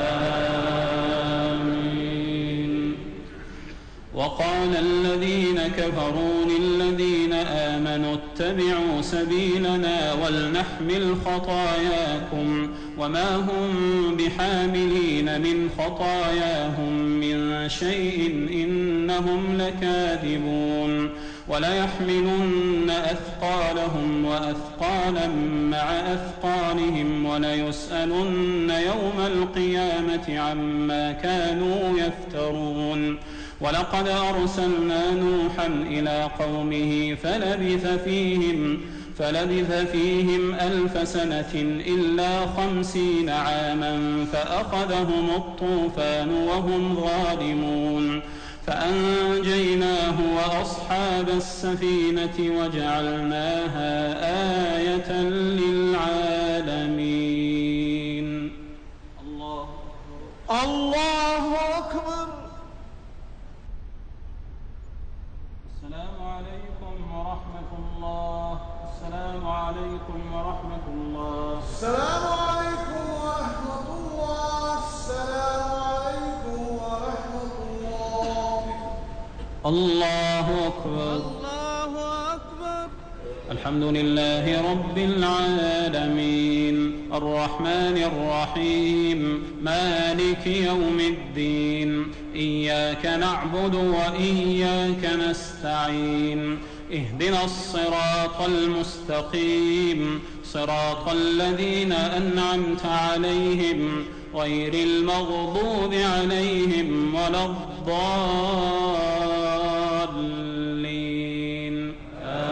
آمين. وقال الذين كفروا للذين آمنوا اتبعوا سبيلنا ولنحمل خطاياكم وما هم بحاملين من خطاياهم من شيء إنهم لكاذبون وليحملن أثقالهم وأثقالا مع أثقالهم وليسألن يوم القيامة عما كانوا يفترون ولقد أرسلنا نوحا إلى قومه فلبث فيهم فلبث فيهم ألف سنة إلا خمسين عاما فأخذهم الطوفان وهم ظالمون فأنجيناه وأصحاب السفينة وجعلناها آية للعالمين. الله الله أكبر. السلام عليكم ورحمة الله. السلام عليكم ورحمة الله. السلام عليكم ورحمة الله. السلام عليكم ورحمة الله. الله أكبر الله أكبر. الحمد لله رب العالمين الرحمن الرحيم مالك يوم الدين إياك نعبد وإياك نستعين اهدنا الصراط المستقيم صراط الذين أنعمت عليهم غير المغضوب عليهم ولا الضالين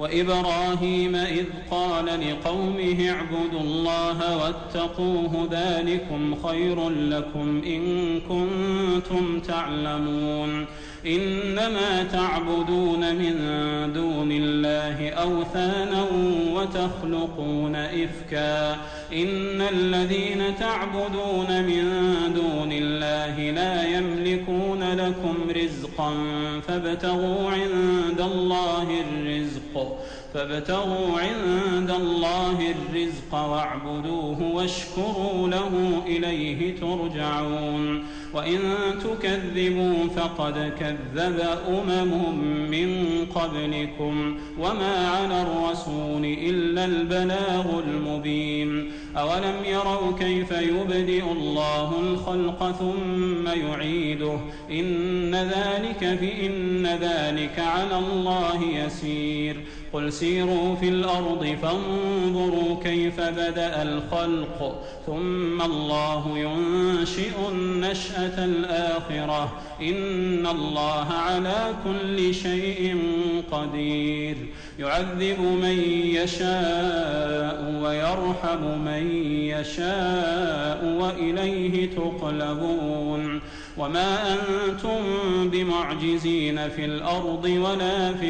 وإبراهيم إذ قال لقومه اعبدوا الله واتقوه ذلكم خير لكم إن كنتم تعلمون إنما تعبدون من دون الله أوثانا وتخلقون إفكا إن الذين تعبدون من دون الله لا يملكون لكم رزقا فابتغوا عند الله الرزق فابتغوا عند الله الرزق واعبدوه واشكروا له إليه ترجعون وإن تكذبوا فقد كذب أمم من قبلكم وما على الرسول إلا البلاغ المبين أولم يروا كيف يبدئ الله الخلق ثم يعيده إن ذلك فإن ذلك على الله يسير قل سيروا في الأرض فانظروا كيف بدأ الخلق ثم الله ينشئ النشأة الآخرة إن الله على كل شيء قدير يعذب من يشاء ويرحم من يشاء وإليه تقلبون وما أنتم بمعجزين في الأرض ولا في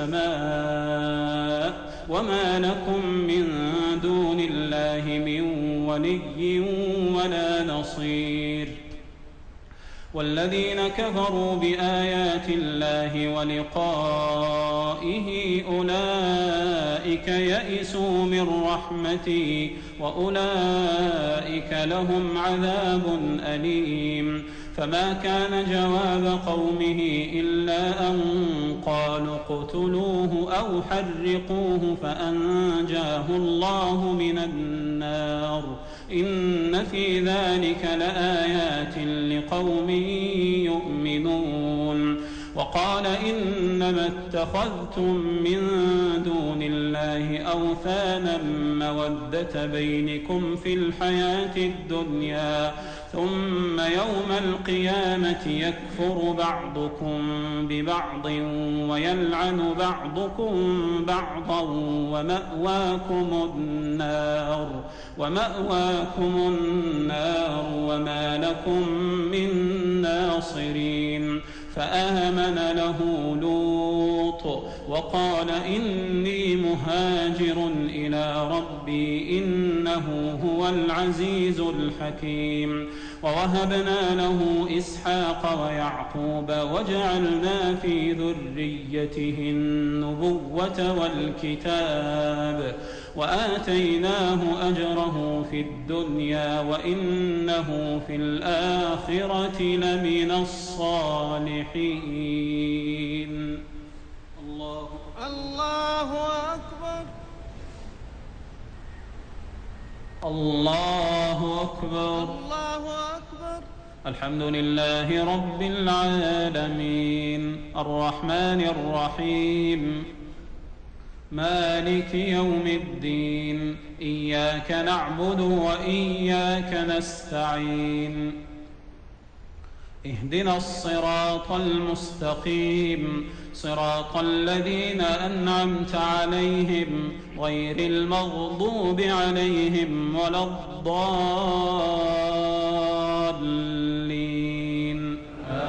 السماء وما لكم من دون الله من ولي ولا نصير والذين كفروا بآيات الله ولقائه أولئك يئسوا من رحمتي وأولئك لهم عذاب أليم فما كان جواب قومه إلا أن قالوا اقتلوه أو حرقوه فأنجاه الله من النار إن في ذلك لآيات لقوم يؤمنون وقال إنما اتخذتم من دون الله أوثانا مودة بينكم في الحياة الدنيا ثم يوم القيامة يكفر بعضكم ببعض ويلعن بعضكم بعضا ومأواكم النار ومأواكم النار وما لكم من ناصرين فآمن له لوط وقال إني مهاجر إلى ربي إنه هو العزيز الحكيم ووهبنا له إسحاق ويعقوب وجعلنا في ذريته النبوة والكتاب وآتيناه أجره في الدنيا وإنه في الآخرة لمن الصالحين. الله الله أكبر الله أكبر الله أكبر. الحمد لله رب العالمين الرحمن الرحيم مالك يوم الدين إياك نعبد وإياك نستعين اهدنا الصراط المستقيم صراط الذين أنعمت عليهم غير المغضوب عليهم ولا الضالين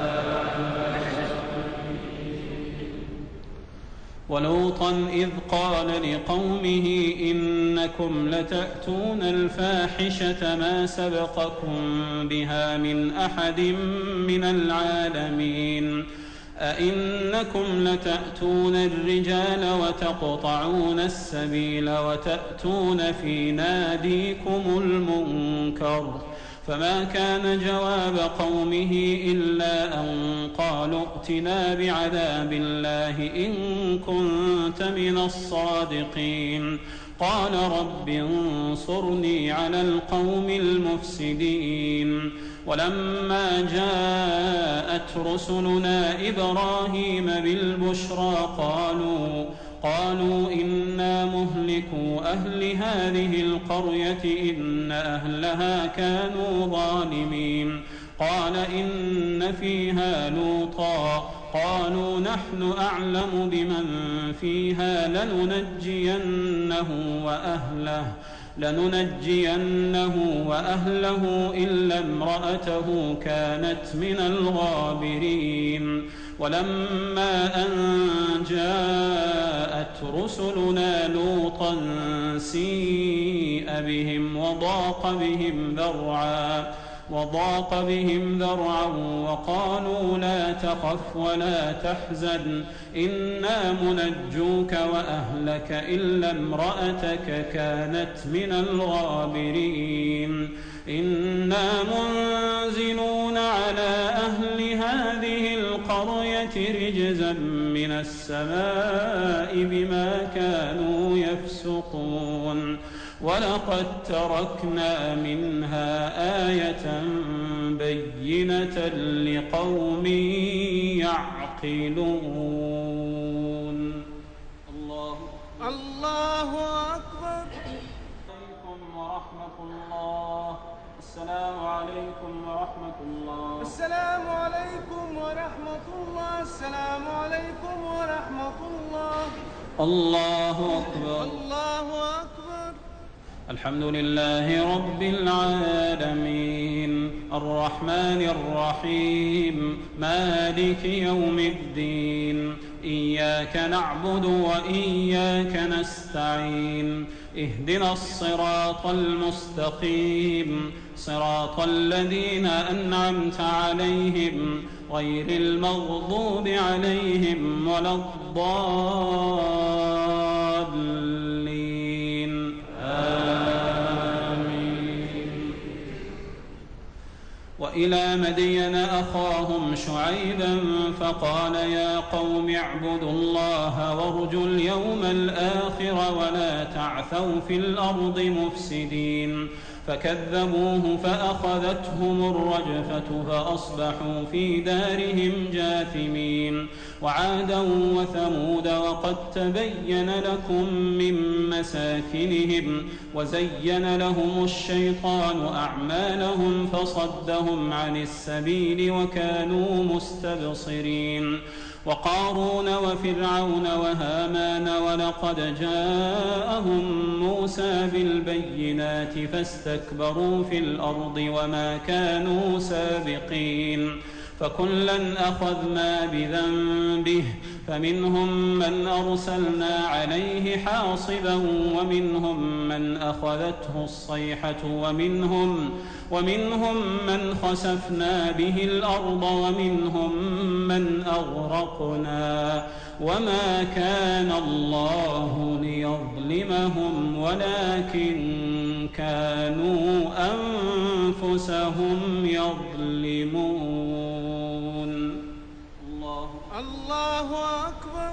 ولوطا إذ قال لقومه إنكم لتأتون الفاحشة ما سبقكم بها من أحد من العالمين أئنكم لتأتون الرجال وتقطعون السبيل وتأتون في ناديكم المنكر فما كان جواب قومه إلا أن قالوا ائتنا بعذاب الله إن كنت من الصادقين قال رب انصرني على القوم المفسدين ولما جاءت رسلنا إبراهيم بالبشرى قالوا قالوا إنا مهلكوا أهل هذه القرية إن أهلها كانوا ظالمين قال إن فيها لوطا قالوا نحن أعلم بمن فيها لننجينه وأهله لننجينه وأهله إلا امرأته كانت من الغابرين ولما أن جاءت رسلنا لوطا سيء بهم وضاق بهم ذرعا وضاق بهم ذرعا وقالوا لا تخف ولا تحزن إنا منجوك وأهلك إلا امرأتك كانت من الغابرين إنا منزلون على أهل هذه القرية رجزا من السماء بما كانوا يفسقون ولقد تركنا منها آية بينة لقوم يعقلون. الله الله أكبر. عليكم ورحمة الله. السلام عليكم ورحمة الله. السلام عليكم ورحمة الله. السلام عليكم ورحمة الله. الله أكبر. الله أكبر. الحمد لله رب العالمين الرحمن الرحيم مالك يوم الدين إياك نعبد وإياك نستعين اهدنا الصراط المستقيم صراط الذين أنعمت عليهم غير المغضوب عليهم ولا الضالين آمين. وإلى مدين أخاهم شعيبا فقال يا قوم اعبدوا الله وارجوا اليوم الآخر ولا تعثوا في الأرض مفسدين فكذبوه فأخذتهم الرجفة فأصبحوا في دارهم جاثمين وعادا وثمود وقد تبين لكم من مساكنهم وزين لهم الشيطان أعمالهم فصدهم عن السبيل وكانوا مستبصرين وقارون وفرعون وهامان ولقد جاءهم موسى بالبينات فاستكبروا في الأرض وما كانوا سابقين فكلا أخذنا بذنبه فمنهم من أرسلنا عليه حاصبا ومنهم من أخذته الصيحة ومنهم, ومنهم من خسفنا به الأرض ومنهم من أغرقنا وما كان الله ليظلمهم ولكن كانوا أنفسهم يظلمون. الله الله أكبر.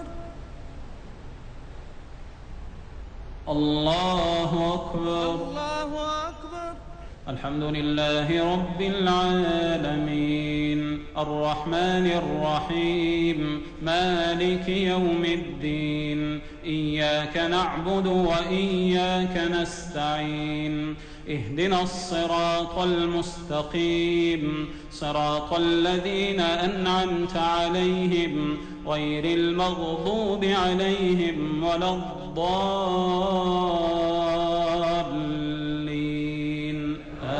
الله أكبر. الله أكبر. الحمد لله رب العالمين الرحمن الرحيم مالك يوم الدين إياك نعبد وإياك نستعين اهدنا الصراط المستقيم صراط الذين أنعمت عليهم غير المغضوب عليهم ولا الضالين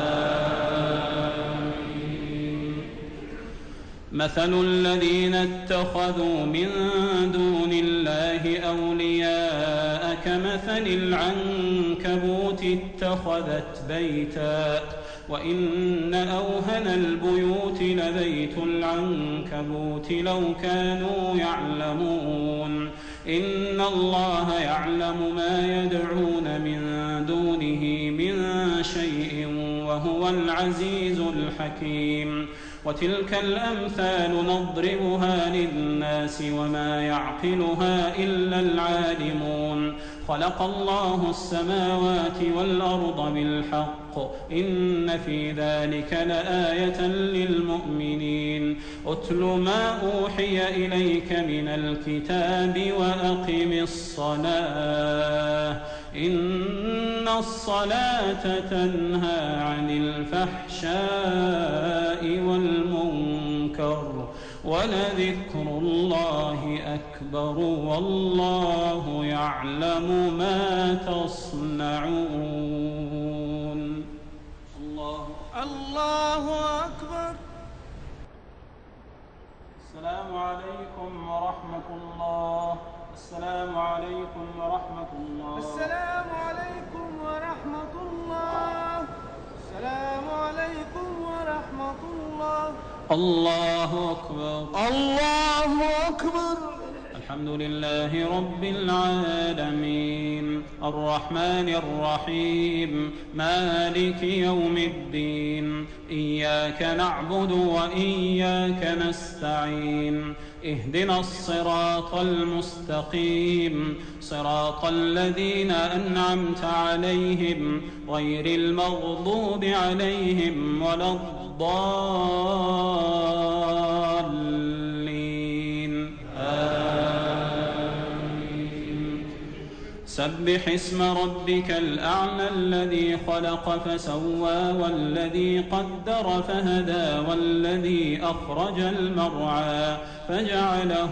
آمين. مثل الذين اتخذوا من دون الله أولياء كمثل العنكبوت اتخذت بيتا وإن أوهن البيوت لبيت العنكبوت لو كانوا يعلمون إن الله يعلم ما يدعون من دونه من شيء وهو العزيز الحكيم وتلك الأمثال نضربها للناس وما يعقلها إلا العالمون خلق الله السماوات والأرض بالحق إن في ذلك لآية للمؤمنين أتل ما أوحي إليك من الكتاب وأقم الصلاة إن الصلاة تنهى عن الفحشاء والمنكر ولذكر الله أكبر والله يعلم ما تصنعون. الله الله أكبر. السلام عليكم ورحمة الله. السلام عليكم ورحمة الله. السلام عليكم ورحمة الله. السلام عليكم ورحمة الله. الله أكبر. الله أكبر. الحمد لله رب العالمين الرحمن الرحيم مالك يوم الدين إياك نعبد وإياك نستعين اهدنا الصراط المستقيم صراط الذين أنعمت عليهم غير المغضوب عليهم ولا الضالين آمين. سبح اسم ربك الأعلى الذي خلق فسوى والذي قدر فهدى والذي أخرج المرعى فجعله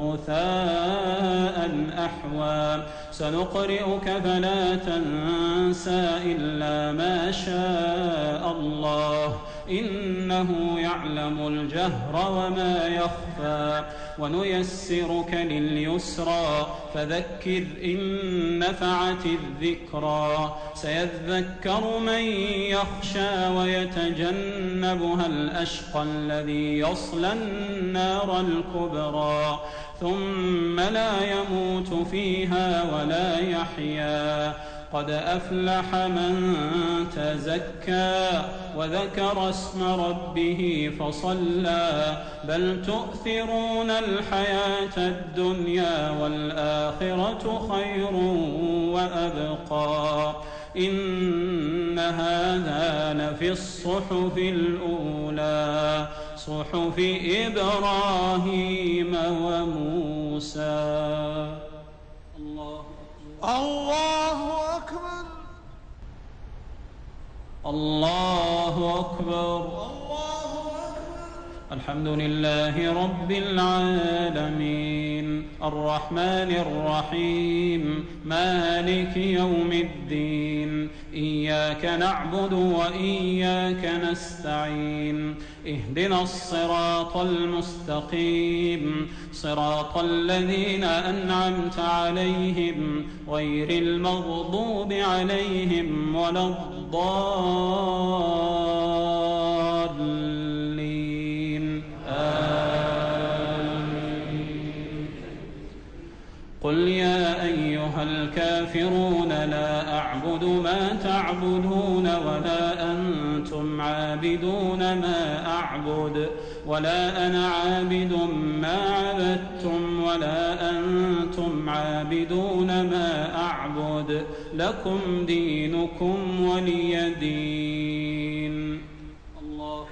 غثاء أحوى سنقرئك فلا تنسى إلا ما شاء الله إنه يعلم الجهر وما يخفى ونيسرك لليسرى فذكر إن نفعت الذكرى سيذكر من يخشى ويتجنبها الأشقى الذي يصلى النار الكبرى ثم لا يموت فيها ولا يحيا قد أفلح من تزكى وذكر اسم ربه فصلى بل تؤثرون الحياة الدنيا والآخرة خير وأبقى إن هذا لفي الصحف الأولى صحف إبراهيم وموسى. الله الله أكبر. الله أكبر. الله أكبر. الحمد لله رب العالمين الرحمن الرحيم مالك يوم الدين إياك نعبد وإياك نستعين اهدنا الصراط المستقيم صراط الذين أنعمت عليهم غير المغضوب عليهم ولا الضالين آمين. قل يا أيها الكافرون لا أعبد ما تعبدون ولا أنتم عابدون ما أعبد ولا أنا عابد ما عبدتم ولا أنتم عابدون ما أعبد لكم دينكم ولي دين. الله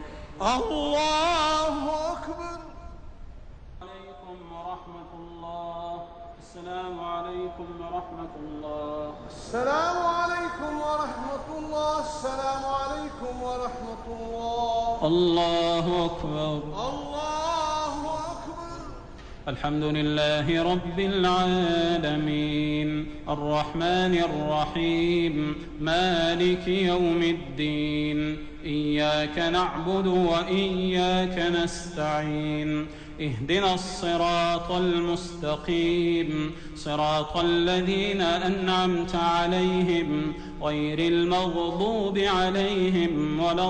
الله أكبر. عليكم ورحمة الله. السلام عليكم ورحمة الله. السلام عليكم ورحمة الله. السلام عليكم ورحمة الله. الله أكبر. الله أكبر. الحمد لله رب العالمين الرحمن الرحيم مالك يوم الدين إياك نعبد وإياك نستعين اهدنا الصراط المستقيم صراط الذين أنعمت عليهم غير المغضوب عليهم ولا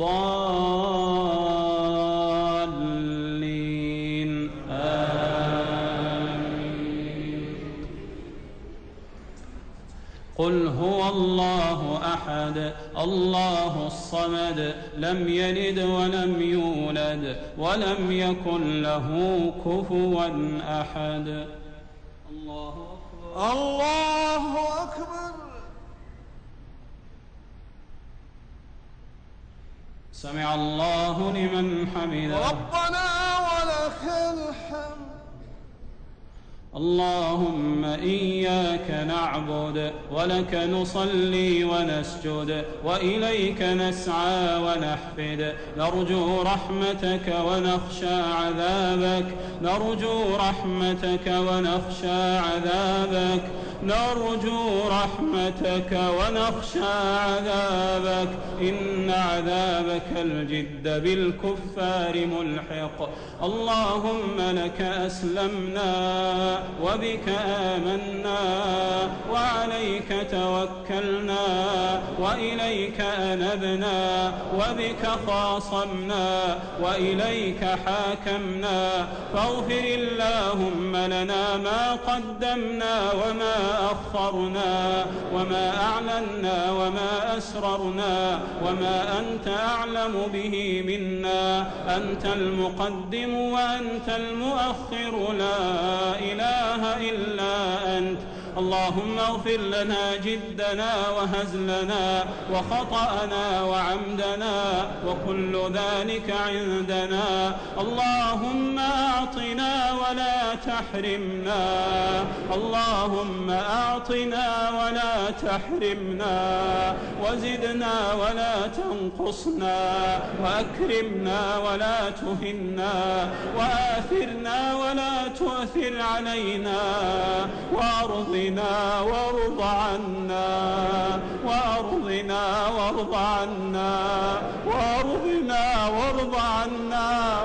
الضالين آمين. قل هو الله أحد الله الصمد لم يلد ولم يولد ولم يكن له كفوا أحد. الله أكبر. الله أكبر. سمع الله لمن حمده. ربنا ولك الحمد. اللهم إياك نعبد ولك نصلي ونسجد وإليك نسعى ونحفد نرجو رحمتك ونخشى عذابك نرجو رحمتك ونخشى عذابك نرجو رحمتك ونخشى عذابك إن عذابك الجد بالكفار ملحق اللهم لك أسلمنا وبك آمنا وعليك توكلنا وإليك أنبنا وبك خاصمنا وإليك حاكمنا فاغفر اللهم لنا ما قدمنا وما أخرنا وما أعلنا وما أسررنا وما أنت أعلم به منا أنت المقدم وأنت المؤخر لا إله إلا أنت اللهم اغفر لنا جدنا وهزلنا وخطأنا وعمدنا وكل ذلك عندنا اللهم أعطنا ولا تحرمنا اللهم أعطنا ولا تحرمنا وزدنا ولا تنقصنا وأكرمنا ولا تهنا وآثرنا ولا تؤثر علينا وأرضنا وارض عنا وأرضنا وارض عنا وأرضنا وارض عنا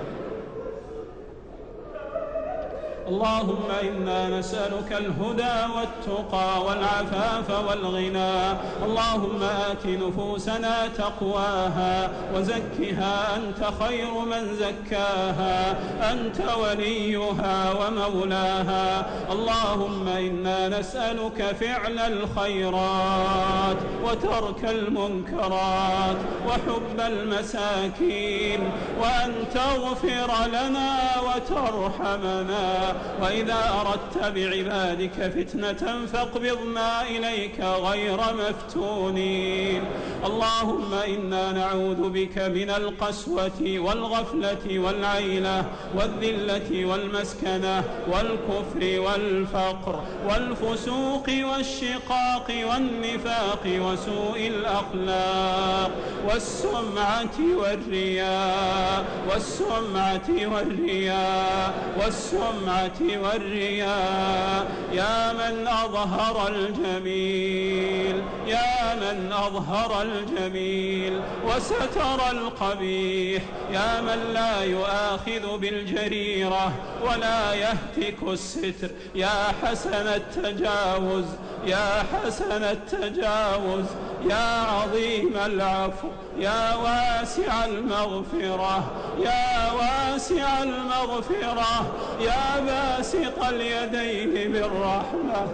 اللهم إنا نسألك الهدى والتقى والعفاف والغنى اللهم آت نفوسنا تقواها وزكها أنت خير من زكاها أنت وليها ومولاها اللهم إنا نسألك فعل الخيرات وترك المنكرات وحب المساكين وأن تغفر لنا وترحمنا وإذا أردت بعبادك فتنة فاقبضنا إليك غير مفتونين اللهم إنا نعوذ بك من القسوة والغفلة والعيلة والذلة والمسكنة والكفر والفقر والفسوق والشقاق والنفاق وسوء الأخلاق والسمعة والرياء والسمعة والرياء والسمعة والرياء يا من أظهر الجميل يا من أظهر الجميل وستر القبيح يا من لا يؤاخذ بالجريرة ولا يهتك الستر يا حسن التجاوز يا حسن التجاوز يا عظيم العفو يا واسع المغفرة يا واسع المغفرة يا باسط اليدين بالرحمة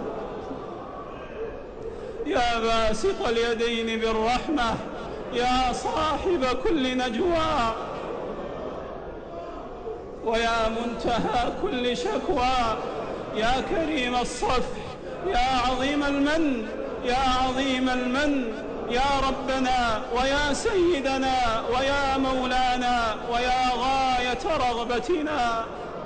يا باسط اليدين بالرحمة يا صاحب كل نجوى ويا منتهى كل شكوى يا كريم الصفح يا عظيم المن يا عظيم المن يا ربنا ويا سيدنا ويا مولانا ويا غاية رغبتنا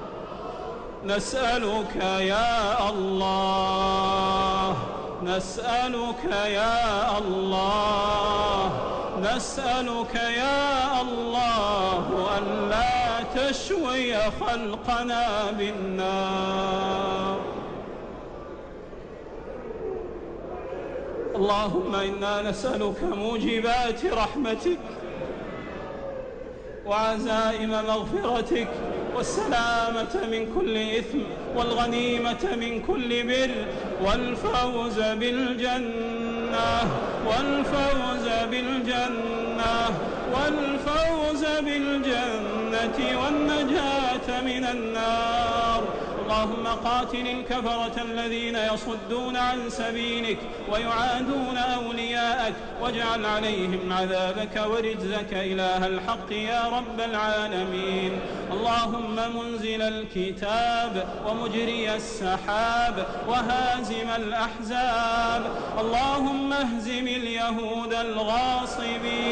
نسألك يا الله نسألك يا الله نسألك يا الله أن لا تشوي خلقنا بالنار اللهم إنا نسألك موجبات رحمتك وعزائم مغفرتك والسلامة من كل إثم والغنيمة من كل بر والفوز بالجنة والفوز بالجنة والفوز بالجنة والنجاة من النار اللهم قاتل الكفرة الذين يصدون عن سبيلك ويعادون أولياءك واجعل عليهم عذابك ورجزك إله الحق يا رب العالمين اللهم منزل الكتاب ومجري السحاب وهازم الأحزاب اللهم اهزم اليهود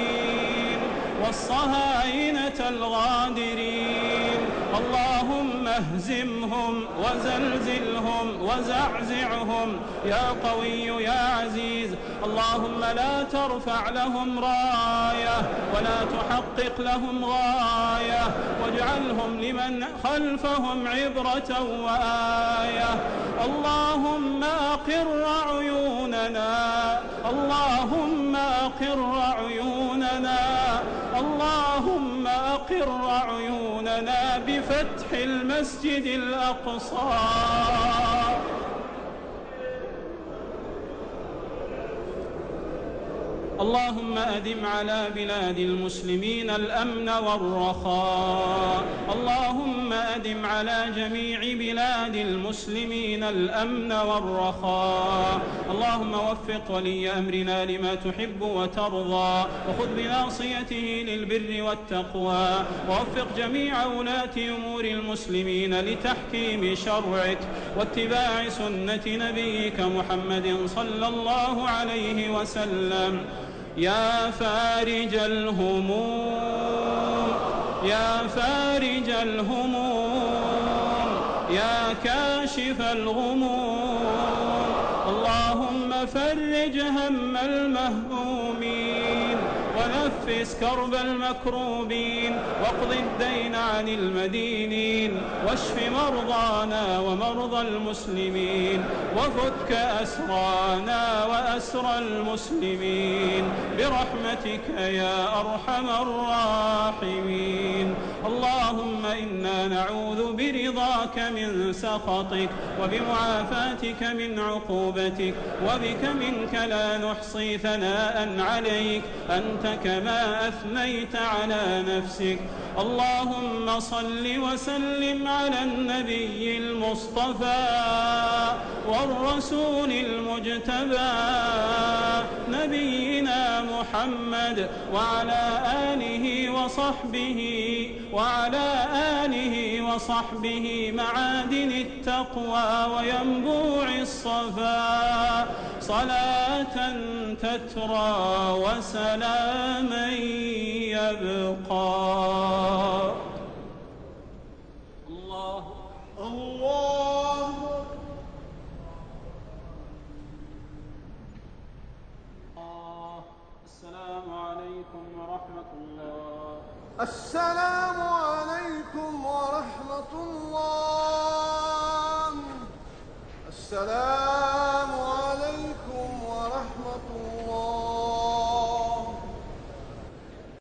الغاصبين والصهاينة الغادرين اللهم اهزمهم وزلزلهم وزعزعهم يا قوي يا عزيز. اللهم لا ترفع لهم راية ولا تحقق لهم غاية، واجعلهم لمن خلفهم عبرة وآية. اللهم أقر عيوننا، اللهم أقر عيوننا، اللهم أقر عيوننا بفتح المسجد الأقصى. اللهم أدم على بلاد المسلمين الأمن والرخاء. اللهم أدم على جميع بلاد المسلمين الأمن والرخاء. اللهم وفق ولي أمرنا لما تحب وترضى، وخذ بناصيته للبر والتقوى، ووفق جميع ولاة أمور المسلمين لتحكيم شرعك واتباع سنة نبيك محمد صلى الله عليه وسلم. يا فارج الهموم، يا فارج الهموم، يا كاشف الغموم، اللهم فرج هم المهمومين ونفس كرب المكروبين، واقض الدين عن المدينين، واشف مرضانا ومرضى المسلمين، وفك أسرانا وأسر المسلمين برحمتك يا أرحم الراحمين. اللهم إنا نعوذ برضاك من سخطك، وبمعافاتك من عقوبتك، وبك منك لا نحصي ثناء عليك أنت كما أثنيت على نفسك. اللهم صل وسلم على النبي المصطفى والرسول المجتبى نبينا محمد، وعلى آله وصحبه وعلى آله وصحبه معادن التقوى وينبوع الصفا، صلاة تترى وسلاما يبقى.